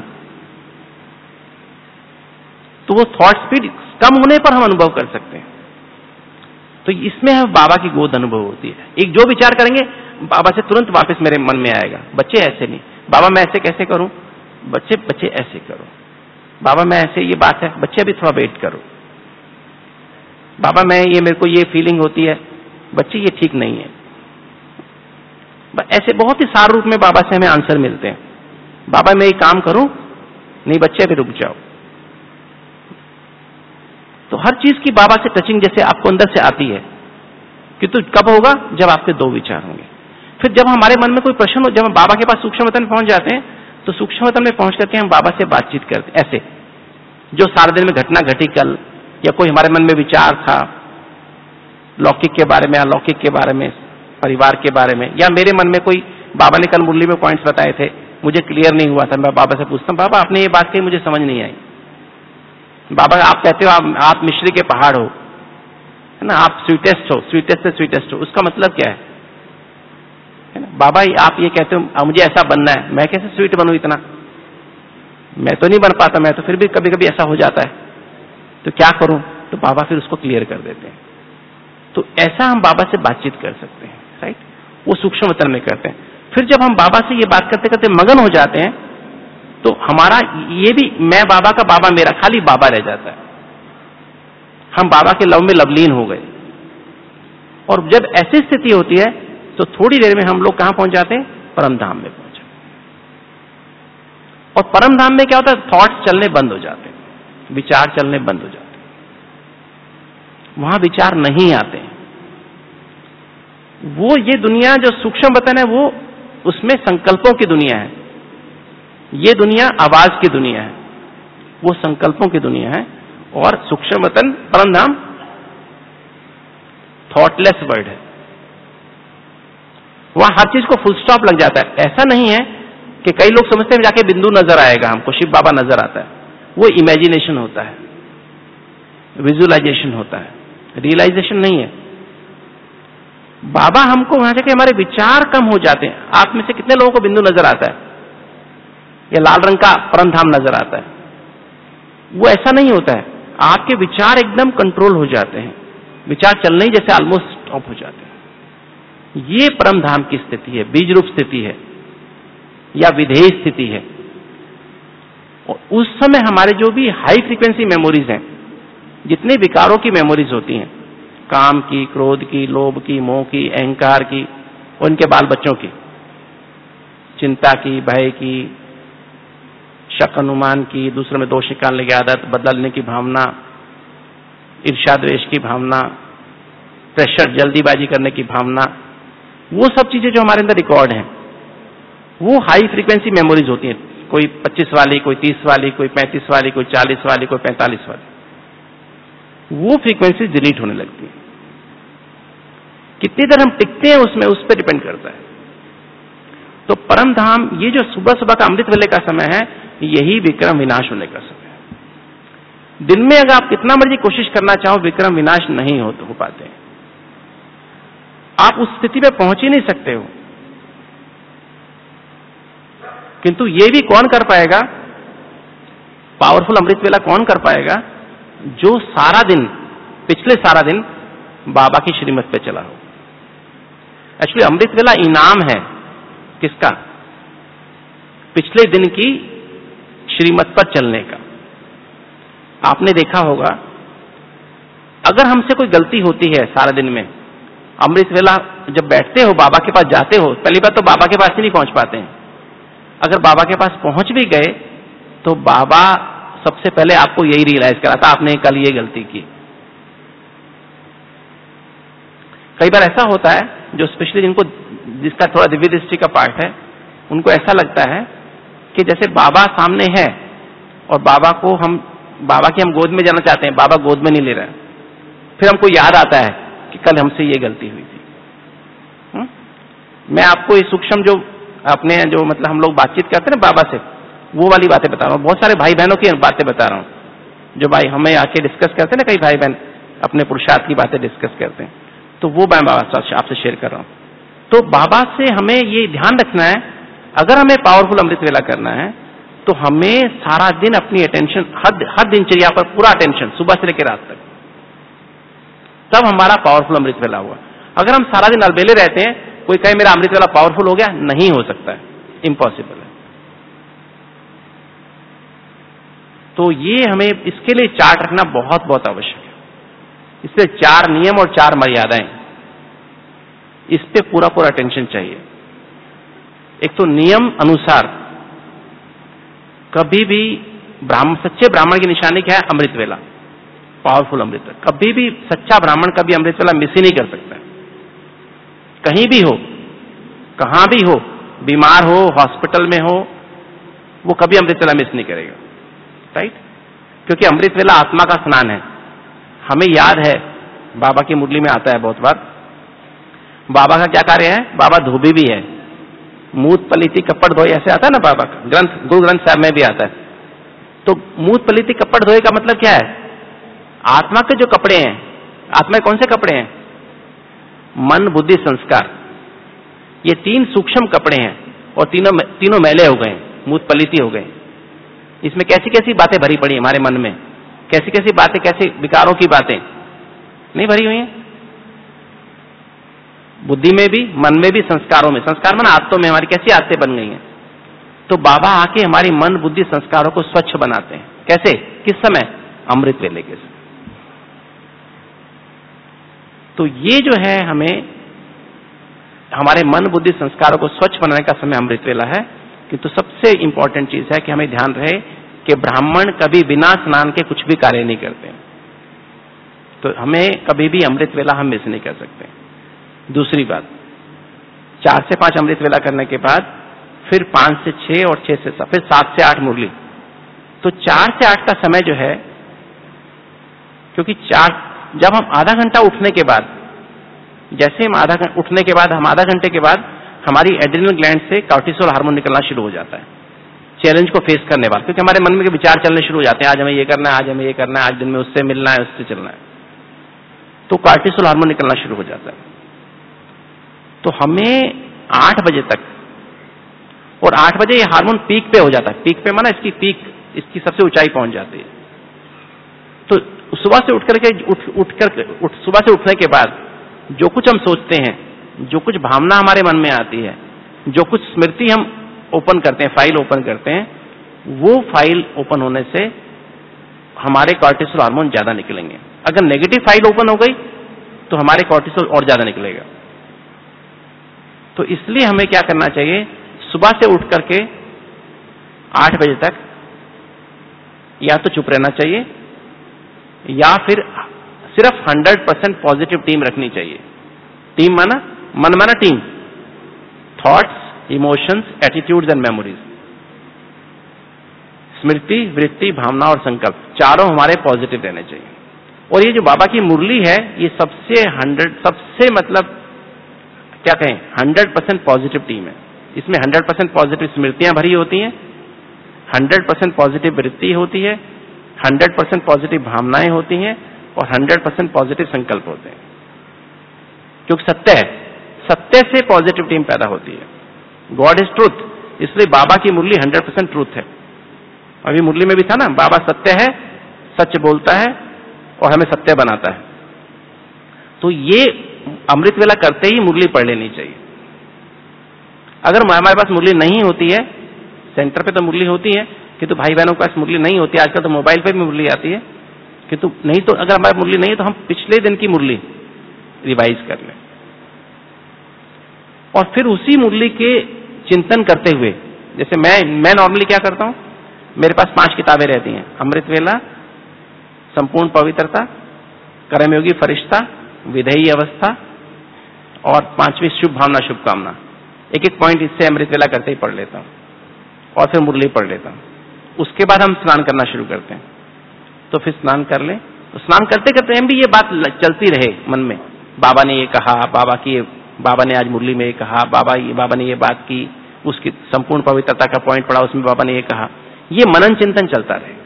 तो वो थॉट स्पीड कम होने पर हम अनुभव कर सकते हैं। तो इसमें हम बाबा की गोद अनुभव होती है। एक जो विचार करेंगे बाबा से तुरंत वापस मेरे मन में आएगा। बच्चे ऐसे नहीं, बाबा मैं ऐसे कैसे करूं? बच्चे बच्चे ऐसे करो। बाबा मैं ऐसे, ये बात है, बच्चे अभी थोड़ा वेट करो। बाबा मैं ये, मेरे को ये फीलिंग होती है, बच्चे ये ठीक नहीं है। ऐसे बहुत ही सार रूप में बाबा से हमें आंसर मिलते हैं। बाबा मैं ये काम करूं? नहीं बच्चे अभी रुक जाओ। तो हर चीज की बाबा से टचिंग जैसे आपको अंदर से आती है, किंतु कब होगा? जब आपके दो विचार होंगे। फिर जब हमारे मन में कोई प्रश्न हो, जब हम बाबा के पास सूक्ष्म वतन में पहुंच जाते हैं, तो सूक्ष्म वतन में पहुंच करके हम बाबा से बातचीत करते हैं। ऐसे जो सारे दिन में घटना घटी कल, या कोई हमारे मन में विचार था लौकिक के बारे में, अलौकिक के बारे में, परिवार के बारे में, या मेरे मन में कोई, बाबा ने कल मुरली में पॉइंट्स बताए थे, मुझे क्लियर नहीं हुआ था, मैं बाबा से पूछता हूं बाबा आपने ये बात कही मुझे समझ नहीं आई। बाबा आप कहते हो आप, आप मिश्री के पहाड़ हो, है ना, आप स्वीटेस्ट हो, स्वीटेस्ट से स्वीटेस्ट हो, उसका मतलब क्या है? है ना, बाबा आप ये कहते हो मुझे ऐसा बनना है, मैं कैसे स्वीट बनूं इतना? मैं तो नहीं बन पाता, मैं तो फिर भी कभी कभी ऐसा हो जाता है, तो क्या करूं? तो बाबा फिर उसको क्लियर कर देते हैं। तो ऐसा हम बाबा से बातचीत कर सकते हैं, राइट? वो सूक्ष्म वतन में करते हैं। फिर जब हम बाबा से ये बात करते करते मगन हो जाते हैं, तो हमारा ये भी, मैं बाबा का, बाबा मेरा, खाली बाबा रह जाता है। हम बाबा के लव में लवलीन हो गए। और जब ऐसी स्थिति होती है तो थोड़ी देर में हम लोग कहां पहुंच जाते हैं? परम धाम में पहुंच जाते हैं। और परम धाम में क्या होता है? थॉट्स चलने बंद हो जाते हैं, विचार चलने बंद हो जाते हैं, वहां विचार नहीं आते हैं। वो ये दुनिया जो सूक्ष्म वतन है, वो उसमें संकल्पों की दुनिया है। ये दुनिया आवाज की दुनिया है, वो संकल्पों की दुनिया है। और सूक्ष्म वतन परम धाम थॉटलेस वर्ड है। वहां हर चीज को फुल स्टॉप लग जाता है। ऐसा नहीं है कि कई लोग समझते हैं जाके बिंदु नजर आएगा, हमको शिव बाबा नजर आता है। वो इमेजिनेशन होता है, विजुअलाइजेशन होता है, रियलाइजेशन नहीं है। बाबा हमको वहां जाके, हमारे विचार कम हो जाते हैं। आप में से कितने लोगों को बिंदु नजर आता है या लाल रंग का परम धाम नजर आता है? वो ऐसा नहीं होता है। आपके विचार एकदम कंट्रोल हो जाते हैं, विचार चलने ही जैसे ऑलमोस्ट स्टॉप हो जाते हैं। ये परम धाम की स्थिति है, बीज रूप स्थिति है या विधेय स्थिति है। और उस समय हमारे जो भी हाई फ्रीक्वेंसी मेमोरीज हैं, जितने विकारों की मेमोरीज होती हैं, काम की, क्रोध की, लोभ की, मोह की, अहंकार की, और उनके बाल बच्चों की, चिंता की, भय की, शक अनुमान की, दूसरे में दोष निकालने की आदत, बदलने की भावना, ईर्ष्या द्वेष की भावना, प्रेशर, जल्दीबाजी करने की भावना, वो सब चीजें जो हमारे अंदर रिकॉर्ड हैं, वो हाई फ्रीक्वेंसी मेमोरीज होती हैं। कोई पच्चीस वाली, कोई तीस वाली, कोई पैंतीस वाली, कोई चालीस वाली, कोई पैंतालीस वाली। वो फ्रीक्वेंसी डिलीट होने लगती है। कितनी देर हम टिकते हैं उसमें, उस पर डिपेंड करता है। तो परम धाम, ये जो सुबह सुबह का अमृत वेले का समय है, यही विक्रम विनाश होने का समय है। दिन में अगर आप कितना मर्जी कोशिश करना चाहो, विक्रम विनाश नहीं हो, तो हो पाते। आप उस स्थिति में पहुंच ही नहीं सकते हो। किंतु ये भी कौन कर पाएगा? पावरफुल अमृत वेला कौन कर पाएगा? जो सारा दिन, पिछले सारा दिन बाबा की श्रीमत पे चला हो। एक्चुअली अमृत वेला इनाम है किसका? पिछले दिन की श्रीमत पर चलने का। आपने देखा होगा, अगर हमसे कोई गलती होती है सारा दिन में, अमृत वेला जब बैठते हो, बाबा के पास जाते हो, पहली बात तो बाबा के पास ही नहीं पहुंच पाते हैं। अगर बाबा के पास पहुंच भी गए तो बाबा सबसे पहले आपको यही रियलाइज कराता, आपने कल ये गलती की। कई बार ऐसा होता है, जो स्पेशली जिनको जिसका थोड़ा दिव्य दृष्टि का पार्ट है, उनको ऐसा लगता है कि जैसे बाबा सामने है और बाबा को हम बाबा की हम गोद में जाना चाहते हैं, बाबा गोद में नहीं ले रहे हैं। फिर हमको याद आता है कि कल हमसे ये गलती हुई थी। हुँ? मैं आपको ये सूक्ष्म जो अपने जो मतलब हम लोग बातचीत करते हैं ना बाबा से, वो वाली बातें बता रहा हूँ। बहुत सारे भाई बहनों की बातें बता रहा हूँ, जो भाई हमें आके डिस्कस करते हैं ना, कई भाई बहन अपने पुरुषार्थ की बातें डिस्कस करते हैं, तो वो मैं बाबा आपसे शेयर कर रहा हूँ। तो बाबा से हमें ये ध्यान रखना है, अगर हमें पावरफुल अमृत वेला करना है तो हमें सारा दिन अपनी अटेंशन, हर हर दिनचर्या पर पूरा अटेंशन, सुबह से लेकर रात तक, तब हमारा पावरफुल अमृत वेला हुआ। अगर हम सारा दिन अलबेले रहते हैं, कोई कहे मेरा अमृत वेला पावरफुल हो गया, नहीं हो सकता है, इम्पॉसिबल है। तो ये हमें इसके लिए चार्ट रखना बहुत बहुत आवश्यक है। इससे चार नियम और चार मर्यादाएं, इस पे पूरा पूरा अटेंशन चाहिए। एक तो नियम अनुसार कभी भी ब्राह्मण, सच्चे ब्राह्मण की निशानी क्या है? अमृत वेला, पावरफुल अमृत। कभी भी सच्चा ब्राह्मण कभी अमृत वेला मिस ही नहीं कर सकता है। कहीं भी हो, कहां भी हो, बीमार हो, हॉस्पिटल में हो, वो कभी अमृत वेला मिस नहीं करेगा, राइट? क्योंकि अमृत वेला आत्मा का स्नान है। हमें याद है, बाबा की मुरली में आता है बहुत बार, बाबा का क्या कार्य है? बाबा धोबी भी है, मूत पलीति कपड़ धोए, ऐसे आता है ना बाबा का ग्रंथ, गुरु ग्रंथ साहब में भी आता है। तो मूत पलीति कपड़ धोए का मतलब क्या है? आत्मा के जो कपड़े हैं, आत्मा के कौन से कपड़े हैं? मन, बुद्धि, संस्कार, ये तीन सूक्ष्म कपड़े हैं, और तीनों तीनों मैले हो गए, मूत पलीति हो गए। इसमें कैसी कैसी बातें भरी पड़ी हमारे मन में, कैसी कैसी बातें, कैसे विकारों की बातें नहीं भरी हुई हैं? बुद्धि में भी, मन में भी, संस्कारों में। संस्कार माना आदतों में हमारी कैसी आदतें बन गई हैं। तो बाबा आके हमारी मन, बुद्धि, संस्कारों को स्वच्छ बनाते हैं। कैसे? किस समय? अमृत वेले के समय। तो ये जो है, हमें हमारे मन, बुद्धि, संस्कारों को स्वच्छ बनाने का समय अमृत वेला है। किंतु सबसे इंपॉर्टेंट चीज है कि हमें ध्यान रहे कि ब्राह्मण कभी बिना स्नान के कुछ भी कार्य नहीं करते, तो हमें कभी भी अमृत वेला हम मिस नहीं कर सकते। दूसरी बात, चार से पांच अमृत वेला करने के बाद फिर पांच से छह और छह से सात, फिर सात से आठ मुरली। तो चार से आठ का समय जो है, क्योंकि चार जब हम आधा घंटा उठने के बाद, जैसे हम आधा घंटा उठने के बाद हम आधा घंटे के बाद हमारी एड्रेनल ग्लैंड से कॉर्टिसोल हार्मोन निकलना शुरू हो जाता है, चैलेंज को फेस करने वाला। क्योंकि हमारे मन में विचार चलने शुरू हो जाते हैं, आज हमें ये करना है, आज हमें ये करना है, आज दिन में उससे मिलना है, उससे चलना है, तो कॉर्टिसोल हार्मोन निकलना शुरू हो जाता है। तो हमें आठ बजे तक, और आठ बजे ये हार्मोन पीक पे हो जाता है। पीक पे माना इसकी पीक, इसकी सबसे ऊंचाई पहुंच जाती है। तो सुबह से उठ करके उठ उठ कर उठ सुबह से उठने के बाद जो कुछ हम सोचते हैं, जो कुछ भावना हमारे मन में आती है, जो कुछ स्मृति हम ओपन करते हैं, फाइल ओपन करते हैं, वो फाइल ओपन होने से हमारे कॉर्टिसोल हार्मोन ज्यादा निकलेंगे। अगर नेगेटिव फाइल ओपन हो गई तो हमारे कॉर्टिसोल और ज्यादा निकलेगा। तो इसलिए हमें क्या करना चाहिए? सुबह से उठ करके आठ बजे तक या तो चुप रहना चाहिए, या फिर सिर्फ हंड्रेड परसेंट पॉजिटिव टीम रखनी चाहिए। टीम माना, मन माना team, thoughts, emotions, attitudes and memories. स्मृति, वृत्ति, भावना और संकल्प, चारों हमारे पॉजिटिव रहने चाहिए। और ये जो बाबा की मुरली है, ये सबसे हंड्रेड सबसे मतलब क्या कहें, हंड्रेड परसेंट पॉजिटिव टीम है। इसमें हंड्रेड परसेंट पॉजिटिव स्मृतियां भरी होती हैं, हंड्रेड परसेंट पॉजिटिव वृत्ति होती है, हंड्रेड परसेंट पॉजिटिव भावनाएं होती हैं, और हंड्रेड परसेंट पॉजिटिव संकल्प होते हैं। क्योंकि सत्य है, सत्य से पॉजिटिव टीम पैदा होती है। गॉड इज ट्रूथ, इसलिए बाबा की मुरली हंड्रेड परसेंट ट्रूथ है। अभी मुरली में भी था ना, बाबा सत्य है, सच बोलता है और हमें सत्य बनाता है। तो ये अमृत वेला करते ही मुरली पढ़ लेनी चाहिए। अगर हमारे पास मुरली नहीं होती है, सेंटर पे तो मुरली होती है, किंतु भाई बहनों के पास मुरली नहीं होती है, आजकल तो मोबाइल पे भी मुरली आती है, किंतु नहीं तो अगर हमारे मुरली नहीं है तो हम पिछले दिन की मुरली रिवाइज कर लें, और फिर उसी मुरली के चिंतन करते हुए, जैसे मैं मैं नॉर्मली क्या करता हूं, मेरे पास पांच किताबें रहती हैं, अमृत वेला, संपूर्ण पवित्रता, कर्मयोगी फरिश्ता, विधेयी अवस्था और पांचवी शुभ भावना शुभकामना, एक एक पॉइंट इससे अमृत वेला करते ही पढ़ लेता हूँ और फिर मुरली पढ़ लेता हूँ। उसके बाद हम स्नान करना शुरू करते हैं। तो फिर स्नान कर ले, तो स्नान करते करते हम भी ये बात चलती रहे मन में, बाबा ने ये कहा, बाबा की बाबा ने आज मुरली में ये कहा, बाबा ये बाबा ने ये बात की, उसकी संपूर्ण पवित्रता का पॉइंट पढ़ा, उसमें बाबा ने ये कहा, ये मनन चिंतन चलता रहे।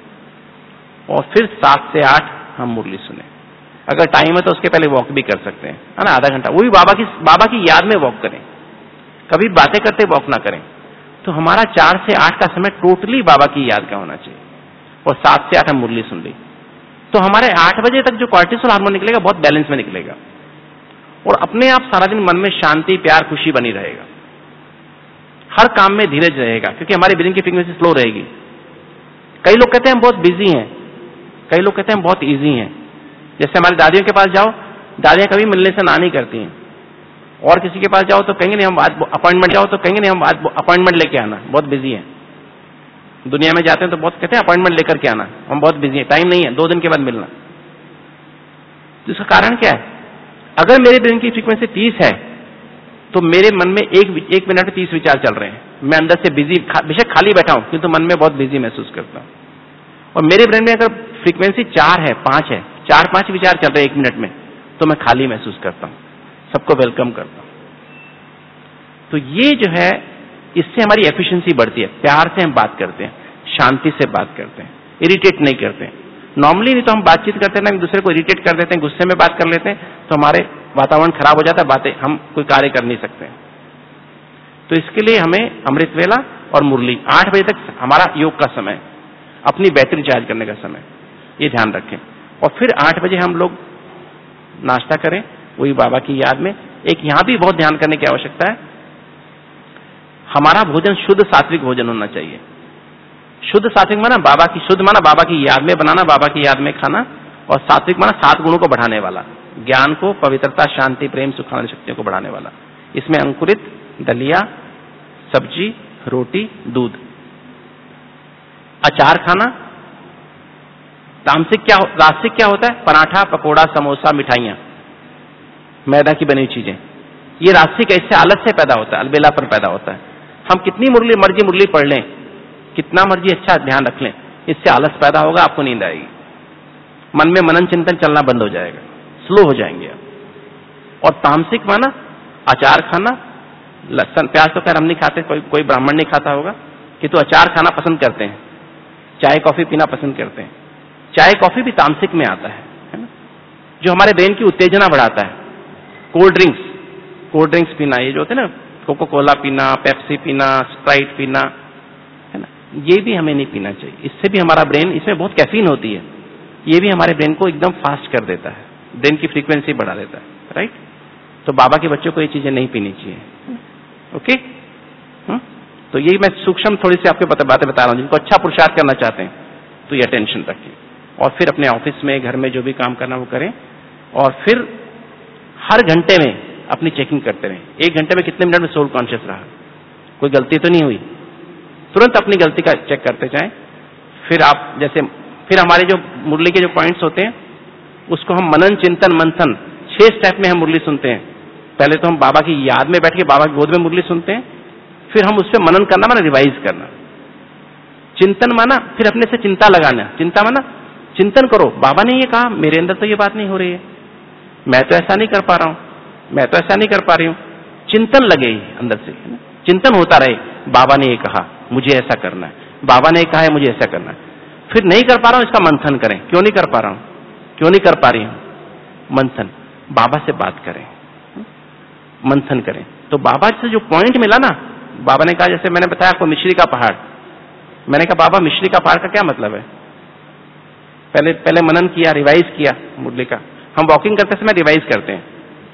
और फिर सात से आठ हम मुरली सुने। अगर टाइम है तो उसके पहले वॉक भी कर सकते हैं, है ना, आधा घंटा, वो भी बाबा की बाबा की याद में वॉक करें, कभी बातें करते वॉक ना करें। तो हमारा चार से आठ का समय टोटली बाबा की याद का होना चाहिए, और सात से आठ हम मुरली सुन ली, तो हमारे आठ बजे तक जो कॉर्टिसोल हार्मोन निकलेगा बहुत बैलेंस में निकलेगा, और अपने आप सारा दिन मन में शांति प्यार खुशी बनी रहेगा, हर काम में धीरज रहेगा, क्योंकि हमारी ब्रेन की फ्रीक्वेंसी स्लो रहेगी। कई लोग कहते हैं हम बहुत बिजी हैं, कई लोग कहते हैं हम बहुत इजी हैं। जैसे हमारी दादियों के पास जाओ, दादियां कभी मिलने से ना नहीं करती हैं, और किसी के पास जाओ तो कहेंगे नहीं हम आज अपॉइंटमेंट जाओ तो कहेंगे नहीं हम आज अपॉइंटमेंट लेके आना, बहुत बिजी है। दुनिया में जाते हैं तो बहुत कहते हैं अपॉइंटमेंट लेकर के आना, हम बहुत बिजी हैं, टाइम नहीं है, दो दिन के बाद मिलना। तो इसका कारण क्या है? अगर मेरे ब्रेन की फ्रीक्वेंसी तीस है तो मेरे मन में एक एक मिनट में तीस विचार चल रहे हैं, मैं अंदर से बिजी खा, बेशक खाली बैठा हूं किंतु मन में बहुत बिजी महसूस करता हूं। और मेरे ब्रेन में अगर फ्रीक्वेंसी चार है, पांच है, चार पांच विचार चल रहे हैं एक मिनट में, तो मैं खाली महसूस करता हूं, सबको वेलकम करता हूं। तो ये जो है, इससे हमारी एफिशिएंसी बढ़ती है, प्यार से हम बात करते हैं, शांति से बात करते हैं, इरिटेट नहीं करते हैं। नॉर्मली नहीं तो हम बातचीत करते हैं, एक दूसरे को इरिटेट कर देते हैं, गुस्से में बात कर लेते हैं, तो हमारे वातावरण खराब हो जाता है, बातें हम कोई कार्य कर नहीं सकते। तो इसके लिए हमें अमृत वेला और मुरली आठ बजे तक हमारा योग का समय, अपनी बैटरी चार्ज करने का समय, ये ध्यान रखें। और फिर आठ बजे हम लोग नाश्ता करें, वही बाबा की याद में। एक यहां भी बहुत ध्यान करने की आवश्यकता है, हमारा भोजन शुद्ध सात्विक भोजन होना चाहिए। शुद्ध सात्विक माना बाबा की, शुद्ध माना बाबा की याद में बनाना, बाबा की याद में खाना, और सात्विक माना सात गुणों को बढ़ाने वाला, ज्ञान को, पवित्रता, शांति, प्रेम, सुखान शक्तियों को बढ़ाने वाला। इसमें अंकुरित दलिया, सब्जी, रोटी, दूध, अचार खाना। तामसिक क्या, रासिक क्या होता है? पराठा, पकोड़ा, समोसा, मिठाइयां, मैदा की बनी चीजें। ये रासिक इससे आलस से पैदा होता है, अलबेलापन पैदा होता है। हम कितनी मुरली मर्जी मुरली पढ़ लें, कितना मर्जी अच्छा ध्यान रख लें, इससे आलस पैदा होगा, आपको नींद आएगी, मन में मनन चिंतन चलना बंद हो जाएगा, स्लो हो जाएंगे आप। और तामसिक माना अचार खाना, लहसुन प्याज तो खैर हम नहीं खाते, कोई कोई ब्राह्मण नहीं खाता होगा, कि तो अचार खाना पसंद करते हैं, चाय कॉफी पीना पसंद करते हैं। चाय कॉफी भी तामसिक में आता है, है ना, जो हमारे ब्रेन की उत्तेजना बढ़ाता है। कोल्ड ड्रिंक्स, कोल्ड ड्रिंक्स पीना, ये जो होते हैं ना, कोको कोला पीना, पेप्सी पीना, स्प्राइट पीना, है ना, ये भी हमें नहीं पीना चाहिए। इससे भी हमारा ब्रेन, इसमें बहुत कैफीन होती है, ये भी हमारे ब्रेन को एकदम फास्ट कर देता है, ब्रेन की फ्रीक्वेंसी बढ़ा देता है, राइट। तो बाबा के बच्चों को ये चीजें नहीं पीनी चाहिए, ओके। तो यही मैं सूक्ष्म थोड़ी सी आपको बातें बता रहा हूँ, जिनको अच्छा पुरुषार्थ करना चाहते हैं तो ये अटेंशन रखें, और फिर अपने ऑफिस में, घर में जो भी काम करना वो करें, और फिर हर घंटे में अपनी चेकिंग करते रहें, एक घंटे में कितने मिनट में सोल कॉन्शियस रहा, कोई गलती तो नहीं हुई, तुरंत अपनी गलती का चेक करते जाएं। फिर आप जैसे, फिर हमारे जो मुरली के जो पॉइंट्स होते हैं उसको हम मनन चिंतन मंथन, छह स्टेप में हम मुरली सुनते हैं। पहले तो हम बाबा की याद में बैठ के बाबा की गोद में मुरली सुनते हैं, फिर हम उस पर मनन करना माना रिवाइज करना, चिंतन माना फिर अपने से चिंता लगाना, चिंता माना चिंतन करो, बाबा ने ये कहा, मेरे अंदर तो ये बात नहीं हो रही है, मैं तो ऐसा नहीं कर पा रहा हूं, मैं तो ऐसा नहीं कर पा रही हूं, चिंतन लगे अंदर से, चिंतन होता रहे, बाबा ने ये कहा मुझे ऐसा करना है, बाबा ने कहा है मुझे ऐसा करना है। फिर नहीं कर पा रहा हूं, इसका मंथन करें, क्यों नहीं कर पा रहा हूं, क्यों नहीं कर पा रही हूं, मंथन, बाबा से बात करें, मंथन करें। तो बाबा से जो पॉइंट मिला ना, बाबा ने कहा, जैसे मैंने बताया आपको मिश्री का पहाड़, मैंने कहा बाबा मिश्री का पहाड़ का क्या मतलब है? पहले पहले मनन किया, रिवाइज किया मुरली का। हम वॉकिंग करते समय रिवाइज करते हैं,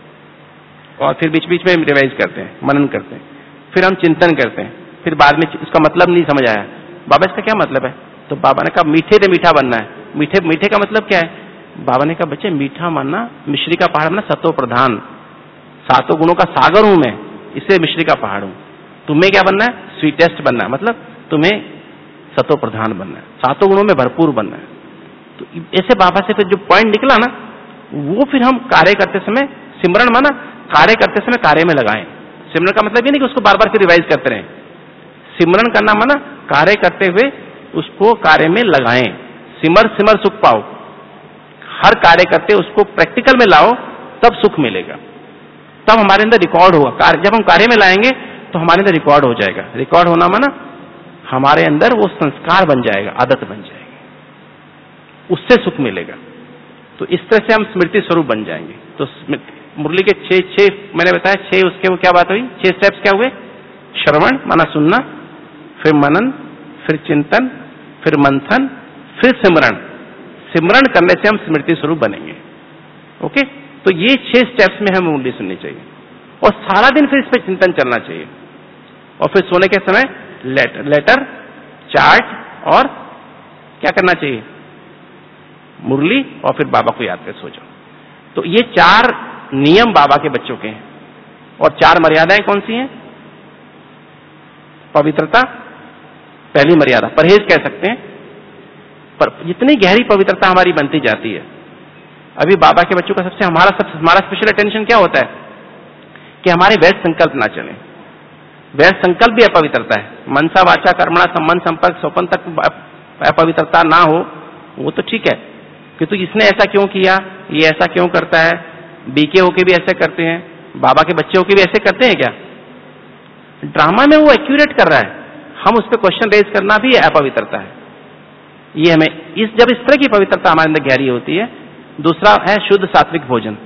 और फिर बीच बीच में रिवाइज करते हैं, मनन करते हैं, फिर हम चिंतन करते हैं, फिर बाद में इसका मतलब नहीं समझ आया, बाबा इसका क्या मतलब है? तो बाबा ने कहा मीठे से मीठा बनना है। मीठे मीठे का मतलब क्या है? बाबा ने कहा बच्चे मीठा मानना, मिश्री का पहाड़ मानना सतो प्रधान, सातों गुणों का सागर हूं मैं, इससे मिश्री का पहाड़ हूं। तुम्हें क्या बनना है? स्वीटेस्ट बनना है, मतलब तुम्हें सतो प्रधान बनना है, सातों गुणों में भरपूर बनना है। तो ऐसे बाबा से फिर जो पॉइंट निकला ना, वो फिर हम कार्य करते समय सिमरन माना कार्य करते समय कार्य में लगाएं। सिमरन का मतलब ये नहीं कि उसको बार बार फिर रिवाइज करते रहें। सिमरन करना माना कार्य करते हुए उसको कार्य में लगाएं। सिमर सिमर सुख पाओ, हर कार्य करते उसको प्रैक्टिकल में लाओ, तब सुख मिलेगा, तब हमारे अंदर रिकॉर्ड होगा। कार्य जब हम कार्य में लाएंगे तो हमारे अंदर रिकॉर्ड हो जाएगा। रिकॉर्ड होना माना हमारे अंदर वो संस्कार बन जाएगा, आदत बन जाएगी, उससे सुख मिलेगा। तो इस तरह से हम स्मृति स्वरूप बन जाएंगे। तो मुरली के छह छह मैंने बताया, छह उसके वो क्या बात हुई, छह स्टेप्स क्या हुए? श्रवण माना सुनना, फिर मनन, फिर चिंतन, फिर मंथन, फिर सिमरण। सिमरण करने से हम स्मृति स्वरूप बनेंगे। ओके, तो ये छह स्टेप्स में हमें मुरली सुननी चाहिए और सारा दिन फिर इस पर चिंतन चलना चाहिए। और फिर सोने के समय लेटर लेटर चार्ट और क्या करना चाहिए? मुरली, और फिर बाबा को याद कर सो जाओ। तो ये चार नियम बाबा के बच्चों के हैं। और चार मर्यादाएं कौन सी हैं? पवित्रता पहली मर्यादा, परहेज कह सकते हैं, पर जितनी गहरी पवित्रता हमारी बनती जाती है। अभी बाबा के बच्चों का सबसे हमारा सबसे हमारा स्पेशल अटेंशन क्या होता है कि हमारे वैध संकल्प ना चले। वैध संकल्प भी अपवित्रता है। मनसा वाचा कर्मणा संबंध संपर्क स्वपन तक अपवित्रता ना हो वो तो ठीक है, कि तू इसने ऐसा क्यों किया, ये ऐसा क्यों करता है, बीके होके भी ऐसे करते हैं, बाबा के बच्चे होके भी ऐसे करते हैं क्या? ड्रामा में वो एक्यूरेट कर रहा है, हम उस पर क्वेश्चन रेज करना भी अपवित्रता है। ये हमें इस जब इस तरह की पवित्रता हमारे अंदर गहरी होती है। दूसरा है शुद्ध सात्विक भोजन,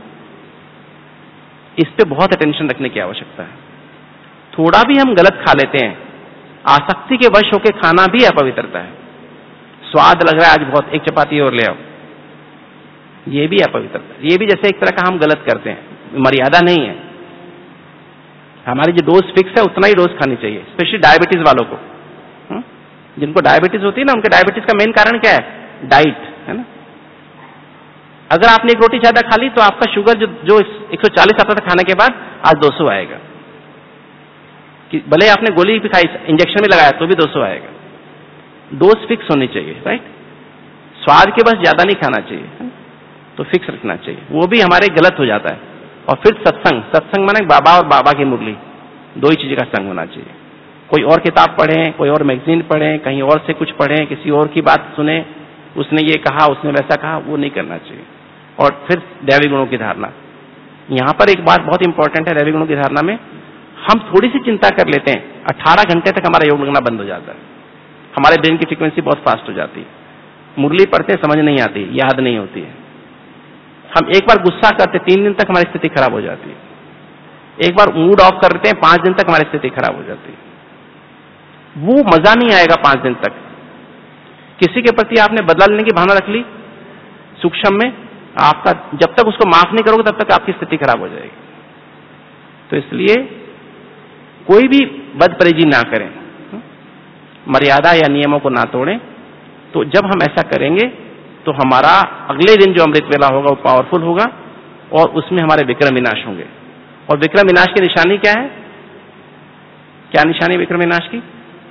इस पे बहुत अटेंशन रखने की आवश्यकता है। थोड़ा भी हम गलत खा लेते हैं, आसक्ति के वश होकर खाना भी अपवित्रता है। स्वाद लग रहा है आज बहुत, एक चपाती और ले आओ, ये भी अपवित्रता है। ये भी जैसे एक तरह का हम गलत करते हैं, मर्यादा नहीं है। हमारी जो डोज फिक्स है उतना ही डोज खानी चाहिए, स्पेशली डायबिटीज वालों को। हुँ? जिनको डायबिटीज होती है ना, उनके डायबिटीज का मेन कारण क्या है? डाइट, है ना। अगर आपने एक रोटी ज्यादा खा ली तो आपका शुगर जो जो एक सौ चालीस आता था खाने के बाद, आज दो सौ आएगा। कि भले आपने गोली भी खाई, इंजेक्शन भी लगाया, तो भी दो सौ आएगा। डोज फिक्स होनी चाहिए, राइट। स्वाद के बस ज्यादा नहीं खाना चाहिए, है? तो फिक्स रखना चाहिए, वो भी हमारे गलत हो जाता है। और फिर सत्संग, सत्संग माने बाबा और बाबा की मुरली, दो ही चीज का संग होना चाहिए। कोई और किताब पढ़ें, कोई और मैगजीन पढ़ें, कहीं और से कुछ पढ़ें, किसी और की बात सुने, उसने ये कहा, उसने वैसा कहा, वो नहीं करना चाहिए। और फिर दैवी गुणों की धारणा, यहां पर एक बात बहुत इंपॉर्टेंट है। दैवी गुणों की धारणा में हम थोड़ी सी चिंता कर लेते हैं, अठारह घंटे तक हमारा योग लगना बंद हो जाता है, हमारे ब्रेन की फ्रीक्वेंसी बहुत फास्ट हो जाती है, मुरली पढ़ते समझ नहीं आती, याद नहीं होती है। हम एक बार गुस्सा करते, तीन दिन तक हमारी स्थिति खराब हो जाती है। एक बार मूड ऑफ करते हैं, पांच दिन तक हमारी स्थिति खराब हो जाती है। वो मजा नहीं आएगा पांच दिन तक। किसी के प्रति आपने बदला लेने की भावना रख ली सूक्ष्म में, आपका जब तक उसको माफ नहीं करोगे तब तक आपकी स्थिति खराब हो जाएगी। तो इसलिए कोई भी बदपरेजी ना करें, मर्यादा या नियमों को ना तोड़ें। तो जब हम ऐसा करेंगे तो हमारा अगले दिन जो अमृत वेला होगा वो पावरफुल होगा और उसमें हमारे विक्रम विनाश होंगे। और विक्रम विनाश की निशानी क्या है? क्या निशानी विक्रम विनाश की?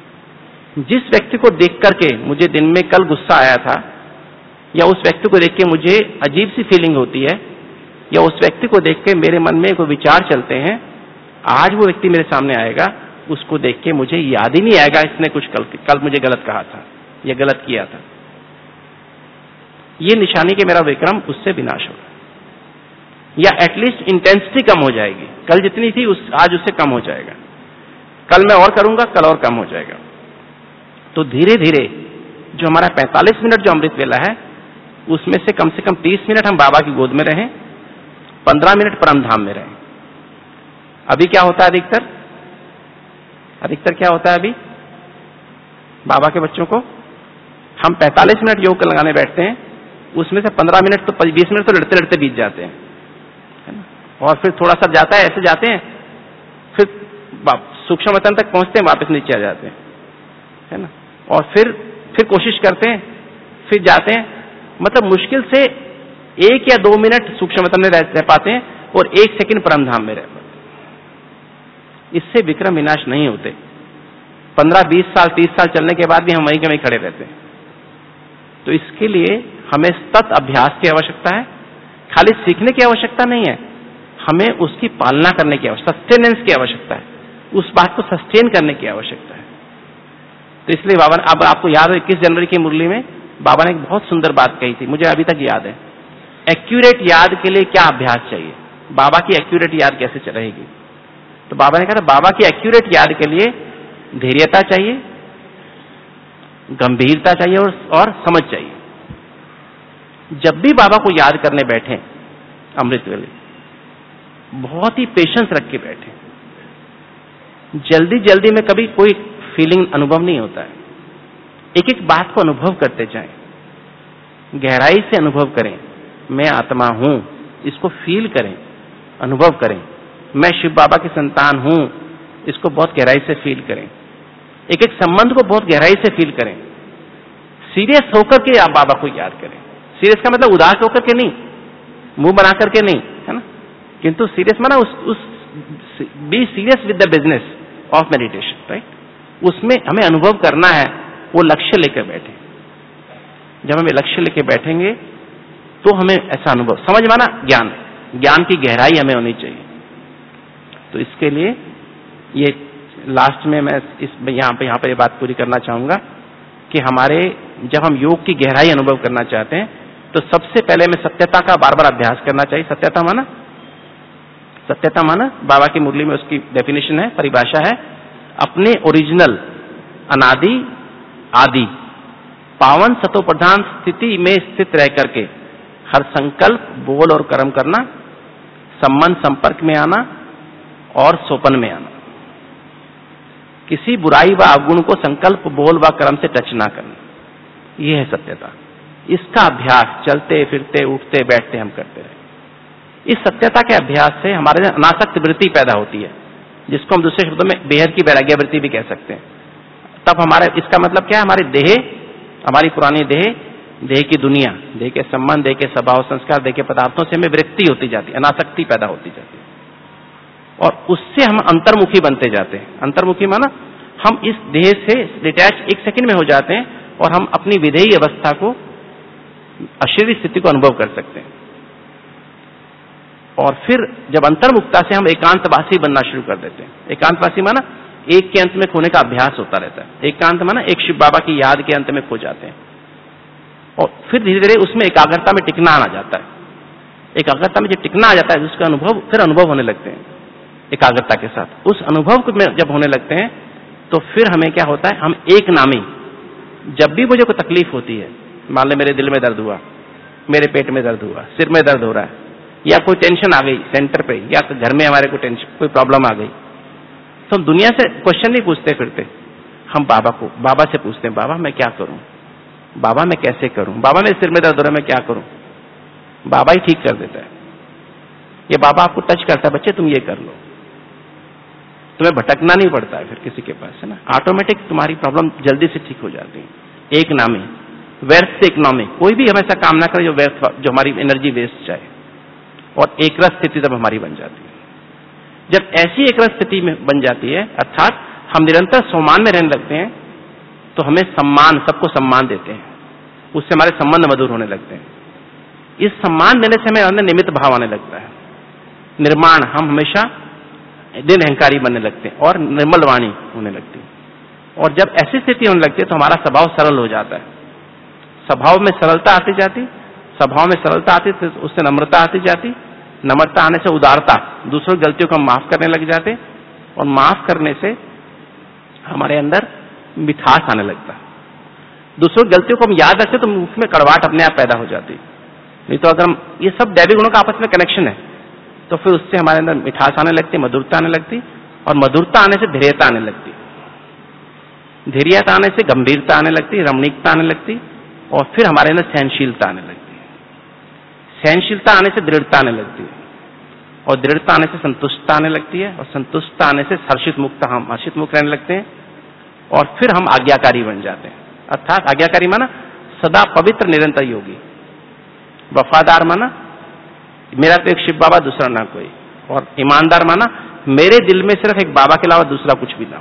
जिस व्यक्ति को देख करके मुझे दिन में कल गुस्सा आया था, या उस व्यक्ति को देख के मुझे अजीब सी फीलिंग होती है, या उस व्यक्ति को देख के मेरे मन में कोई विचार चलते हैं, आज वो व्यक्ति मेरे सामने आएगा, उसको देख के मुझे याद ही नहीं आएगा इसने कुछ कल कल मुझे गलत कहा था या गलत किया था। ये निशानी के मेरा विक्रम उससे विनाश होगा, या एटलीस्ट इंटेंसिटी कम हो जाएगी। कल जितनी थी उस आज उससे कम हो जाएगा। कल मैं और करूंगा, कल और कम हो जाएगा। तो धीरे धीरे जो हमारा पैंतालीस मिनट जो अमृत वेला है, उसमें से कम से कम तीस मिनट हम बाबा की गोद में रहें, पंद्रह मिनट परम धाम में रहें। अभी क्या होता है अधिकतर अधिकतर क्या होता है अभी बाबा के बच्चों को? हम पैंतालीस मिनट योग लगाने बैठते हैं, उसमें से पंद्रह मिनट तो बीस मिनट तो लड़ते लड़ते बीत जाते हैं, है ना। और फिर थोड़ा सा जाता है, ऐसे जाते हैं, फिर सूक्ष्म वतन तक पहुंचते हैं, वापस नीचे आ जाते हैं, है ना। और फिर फिर कोशिश करते हैं, फिर जाते हैं। मतलब मुश्किल से एक या दो मिनट सूक्ष्म वतन में रह पाते हैं और एक सेकंड परम धाम में रह पाते हैं। इससे विक्रम विनाश नहीं होते। पंद्रह बीस साल तीस साल चलने के बाद भी हम वहीं के वहीं खड़े रहते हैं। तो इसके लिए हमें सतत अभ्यास की आवश्यकता है, खाली सीखने की आवश्यकता नहीं है। हमें उसकी पालना करने की आवश्यकता, सस्टेनेंस की आवश्यकता है, उस बात को सस्टेन करने की आवश्यकता है। तो इसलिए बाबा, अब आपको याद है इक्कीस जनवरी की मुरली में बाबा ने एक बहुत सुंदर बात कही थी, मुझे अभी तक याद है। एक्यूरेट याद के लिए क्या अभ्यास चाहिए, बाबा की एक्यूरेट याद कैसे रहेगी? तो बाबा ने कहा था, बाबा की एक्यूरेट याद के लिए धैर्यता चाहिए, गंभीरता चाहिए और, और समझ चाहिए। जब भी बाबा को याद करने बैठे अमृत वेले, बहुत ही पेशेंस रख के बैठे। जल्दी जल्दी में कभी कोई फीलिंग अनुभव नहीं होता है। एक एक बात को अनुभव करते जाएं, गहराई से अनुभव करें। मैं आत्मा हूं, इसको फील करें, अनुभव करें। मैं शिव बाबा की संतान हूं, इसको बहुत गहराई से फील करें। एक एक संबंध को बहुत गहराई से फील करें। सीरियस होकर के आप बाबा को याद करें। सीरियस का मतलब उदास होकर के नहीं, मुंह बना करके नहीं, है ना, किंतु सीरियस माना उस, उस be serious with the business of meditation, right. उसमें हमें अनुभव करना है, वो लक्ष्य लेकर बैठे। जब हमें लक्ष्य लेकर बैठेंगे तो हमें ऐसा अनुभव, समझ माना ज्ञान, ज्ञान की गहराई हमें होनी चाहिए। तो इसके लिए ये लास्ट में मैं इस यहाँ पे यहाँ पर ये बात पूरी करना चाहूंगा कि हमारे जब हम योग की गहराई अनुभव करना चाहते हैं तो सबसे पहले हमें सत्यता का बार बार अभ्यास करना चाहिए। सत्यता माना, सत्यता माना बाबा की मुरली में उसकी डेफिनेशन है, परिभाषा है, अपने ओरिजिनल अनादि आदि पावन सतो प्रधान स्थिति में स्थित रह करके हर संकल्प, बोल और कर्म करना, संबंध संपर्क में आना और सोपन में आना। किसी बुराई व अवगुण को संकल्प, बोल व कर्म से टच ना करना, यह है सत्यता। इसका अभ्यास चलते फिरते उठते बैठते हम करते रहे। इस सत्यता के अभ्यास से हमारे अनासक्त वृत्ति पैदा होती है, जिसको हम दूसरे शब्दों में बेहद की वैराग्य वृत्ति भी कह सकते हैं। तब हमारे, इसका मतलब क्या है, हमारी देह, हमारी पुरानी देह, देह की दुनिया, देह के संबंध, देह के स्वभाव संस्कार, देह के पदार्थों से हमें विरक्ति होती जाती है, अनासक्ति पैदा होती जाती है और उससे हम अंतर्मुखी बनते जाते हैं। अंतर्मुखी माना हम इस देह से डिटैच एक सेकंड में हो जाते हैं और हम अपनी विधेयी अवस्था को, अशरीरी स्थिति को अनुभव कर सकते हैं। और फिर जब अंतर्मुखता से हम एकांतवासी बनना शुरू कर देते हैं। एकांतवासी माना एक के अंत में खोने का अभ्यास होता रहता है। एकांत माना एक शिव बाबा की याद के अंत में खो जाते हैं और फिर धीरे धीरे उसमें एकाग्रता में टिकना आ जाता है। एकाग्रता में जब टिकना आ जाता है उसका अनुभव, फिर अनुभव होने लगते हैं एकाग्रता के साथ। उस अनुभव में जब होने लगते हैं तो फिर हमें क्या होता है, हम एक नामी, जब भी मुझे कोई तकलीफ होती है, मान ले मेरे दिल में दर्द हुआ, मेरे पेट में दर्द हुआ, सिर में दर्द हो रहा है, या कोई टेंशन आ गई सेंटर पे, या घर में हमारे कोई टेंशन, कोई प्रॉब्लम आ गई, तो हम दुनिया से क्वेश्चन नहीं पूछते फिरते, हम बाबा को, बाबा से पूछते हैं, बाबा मैं क्या करूं, बाबा मैं कैसे करूं, बाबा मेरे सिर में दर्द हो रहा है मैं क्या करूं। बाबा ही ठीक कर देता है। ये बाबा आपको टच करता है, बच्चे तुम ये कर लो, तुम्हें भटकना नहीं पड़ता है फिर किसी के पास, है ना, ऑटोमेटिक तुम्हारी प्रॉब्लम जल्दी से ठीक हो जाती है। एक नामी, व्यर्थ से इकोनॉमिक, कोई भी हम ऐसा काम ना करें जो व्यर्थ, जो हमारी एनर्जी वेस्ट जाए, और एकरस स्थिति तब हमारी बन जाती है। जब ऐसी एकरस स्थिति में बन जाती है, अर्थात हम निरंतर सम्मान में रहने लगते हैं, तो हमें सम्मान, सबको सम्मान देते हैं, उससे हमारे संबंध मधुर होने लगते हैं। इस सम्मान देने से हमें अंदर निमित्त भाव आने लगता है, निर्माण, हम हमेशा दिन अहंकारी बनने लगते हैं और निर्मल वाणी होने लगती है। और जब ऐसी स्थिति होने लगती है तो हमारा स्वभाव सरल हो जाता है। स्वभाव में सरलता आती जाती, स्वभाव में सरलता आती तो उससे नम्रता आती जाती, नम्रता आने से उदारता, दूसरों की गलतियों को हम माफ करने लग जाते, और माफ करने से हमारे अंदर मिठास आने लगता। दूसरों की गलतियों को हम याद रखते तो मुख में कड़वाहट अपने आप पैदा हो जाती। नहीं तो अगर हम, ये सब दैवी गुणों का आपस में कनेक्शन है, तो फिर उससे हमारे अंदर मिठास आने लगती, मधुरता आने लगती, और मधुरता आने से धैर्यता आने लगती, धैर्यता आने से गंभीरता आने लगती, रमणीकता आने लगती, और फिर हमारे अंदर सहनशीलता आने लगती है। सहनशीलता आने से दृढ़ता आने लगती है, और दृढ़ता आने से संतुष्टता आने लगती है, और संतुष्टता आने से हर्षित मुक्त, हम हर्षित मुक्त रहने लगते हैं, और फिर हम आज्ञाकारी बन जाते हैं। अर्थात आज्ञाकारी माना सदा पवित्र निरंतर योगी, वफादार माना मेरा तो एक शिव बाबा दूसरा ना कोई, और ईमानदार माना मेरे दिल में सिर्फ एक बाबा के अलावा दूसरा कुछ भी ना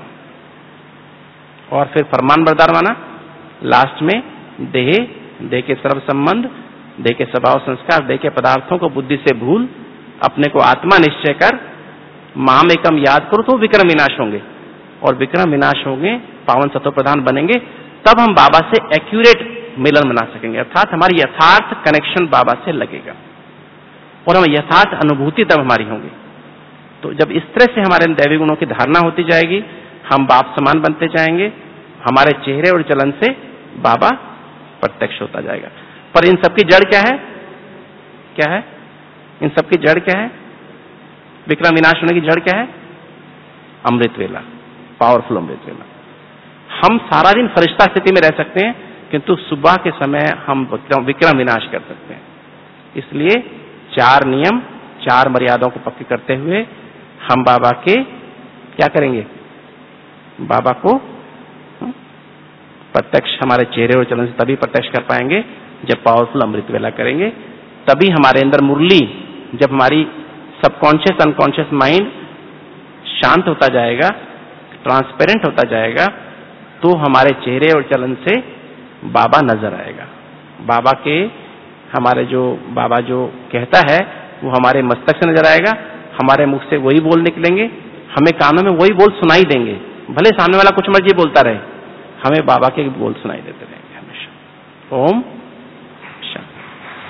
हो, और फिर फरमान बरदार माना लास्ट में देह, देह के सर्व संबंध, देह के स्वभाव संस्कार, देह के पदार्थों को बुद्धि से भूल अपने को आत्मा निश्चय कर माम एकम याद करो तो विक्रम विनाश होंगे, और विक्रम विनाश होंगे, पावन सत्व प्रधान बनेंगे, तब हम बाबा से एक्यूरेट मिलन बना सकेंगे, अर्थात हमारी यथार्थ कनेक्शन बाबा से लगेगा और हम यथार्थ अनुभूति तब हमारी होगी। तो जब इस तरह से हमारे दैवी गुणों की धारणा होती जाएगी, हम बाप समान बनते जाएंगे, हमारे चेहरे और चलन से बाबा प्रत्यक्ष होता जाएगा। पर इन सबकी जड़ क्या है? क्या है इन सबकी जड़ क्या है? विक्रम विनाश होने की जड़ क्या है? अमृत वेला, पावरफुल अमृत वेला। हम सारा दिन फरिश्ता स्थिति में रह सकते हैं, किंतु सुबह के समय हम विक्रम विनाश कर सकते हैं। इसलिए चार नियम, चार मर्यादाओं को पक्की करते हुए हम बाबा के क्या करेंगे? बाबा को प्रत्यक्ष हमारे चेहरे और चलन से तभी प्रत्यक्ष कर पाएंगे जब पावरफुल अमृत वेला करेंगे। तभी हमारे अंदर मुरली, जब हमारी सबकॉन्शियस अनकॉन्शियस माइंड शांत होता जाएगा, ट्रांसपेरेंट होता जाएगा, तो हमारे चेहरे और चलन से बाबा नजर आएगा। बाबा के हमारे जो बाबा जो कहता है वो हमारे मस्तक से नजर आएगा, हमारे मुख से वही बोल निकलेंगे, हमें कानों में वही बोल सुनाई देंगे, भले सामने वाला कुछ मर्जी बोलता रहे, हमें बाबा के बोल सुनाई देते रहेंगे हमेशा। ओम शांति।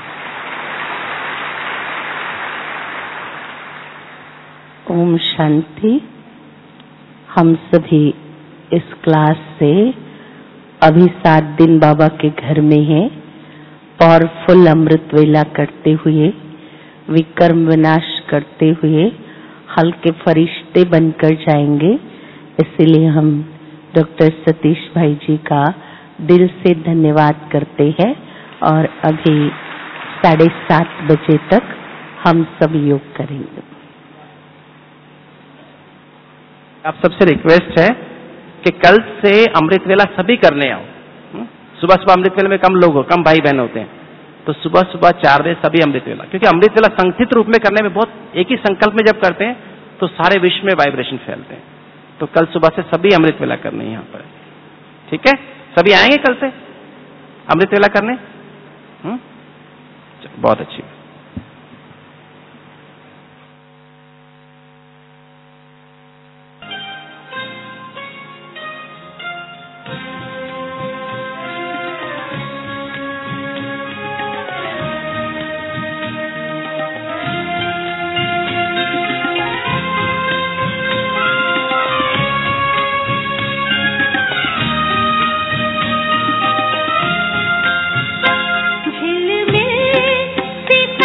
ओम शांति। हम सभी इस क्लास से अभी सात दिन बाबा के घर में हैं, पावरफुल अमृत वेला करते हुए, विक्रम विनाश करते हुए हल्के फरिश्ते बनकर जाएंगे। इसीलिए हम डॉक्टर सतीश भाई जी का दिल से धन्यवाद करते हैं। और अभी साढ़े सात बजे तक हम सब योग करेंगे। आप सबसे रिक्वेस्ट है कि कल से अमृत वेला सभी करने आओ। सुबह सुबह अमृत वेला में कम लोग हो, कम भाई बहन होते हैं, तो सुबह सुबह चार बजे सभी अमृत वेला, क्योंकि अमृत वेला संगठित रूप में करने में बहुत, एक ही संकल्प में जब करते हैं तो सारे विश्व में वाइब्रेशन फैलते हैं। तो कल सुबह से सभी अमृत वेला करने यहाँ पर, ठीक है? सभी आएंगे कल से अमृत वेला करने? हम्म, बहुत अच्छी। झिलमिल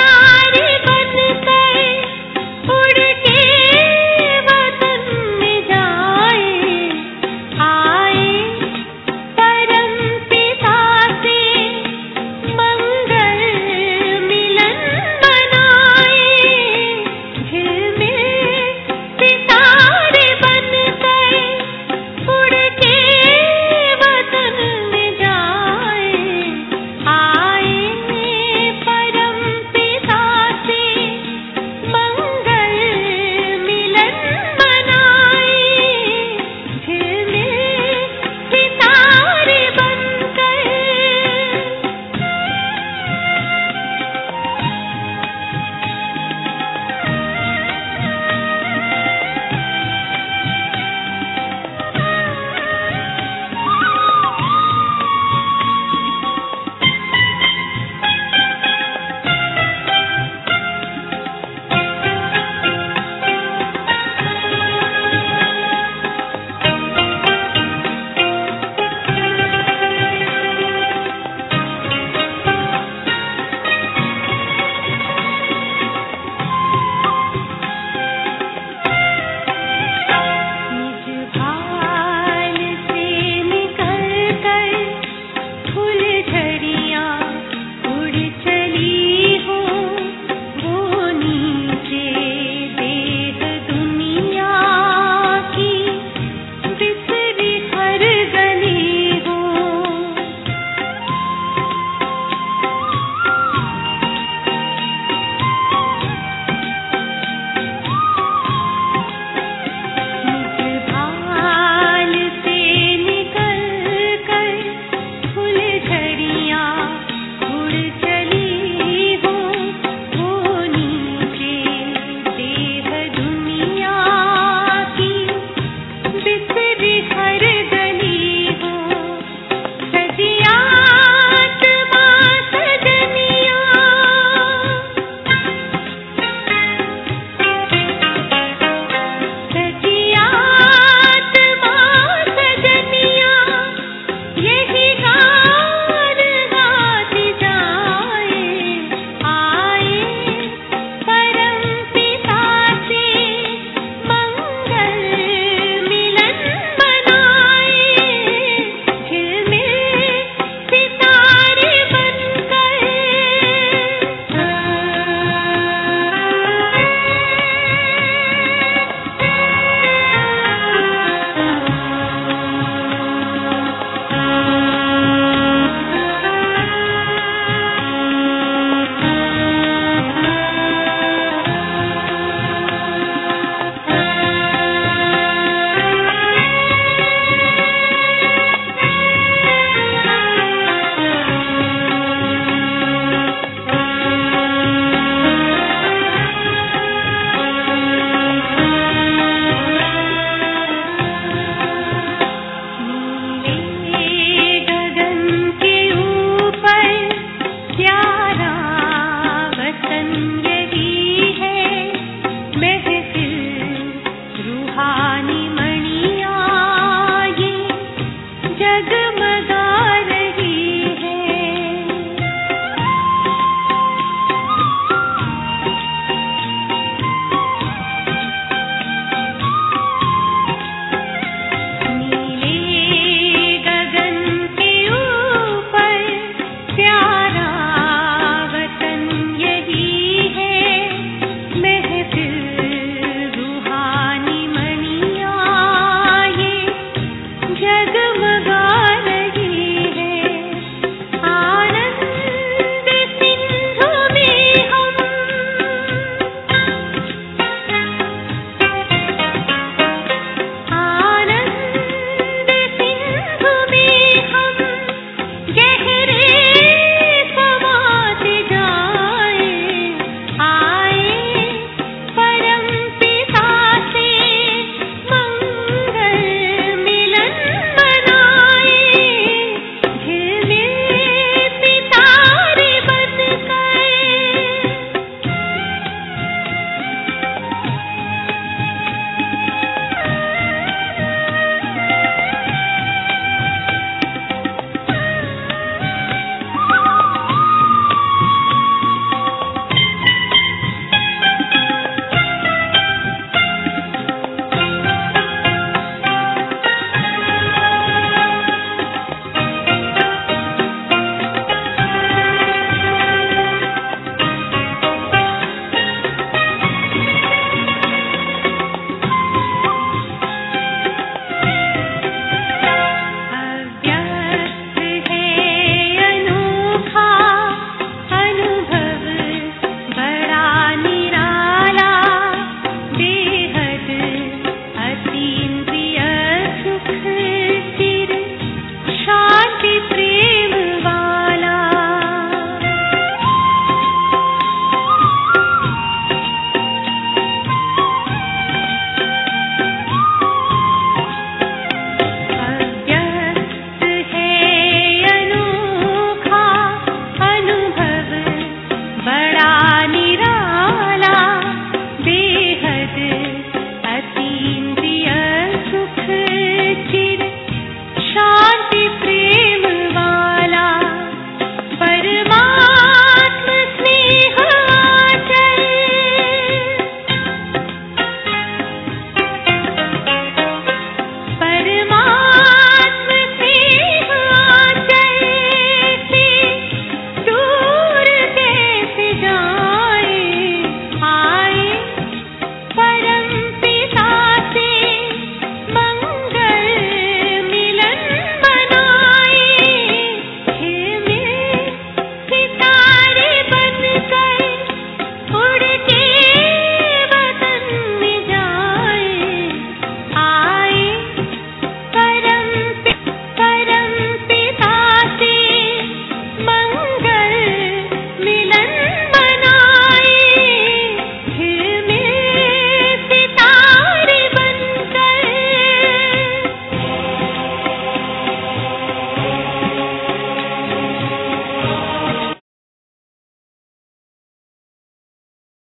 हरे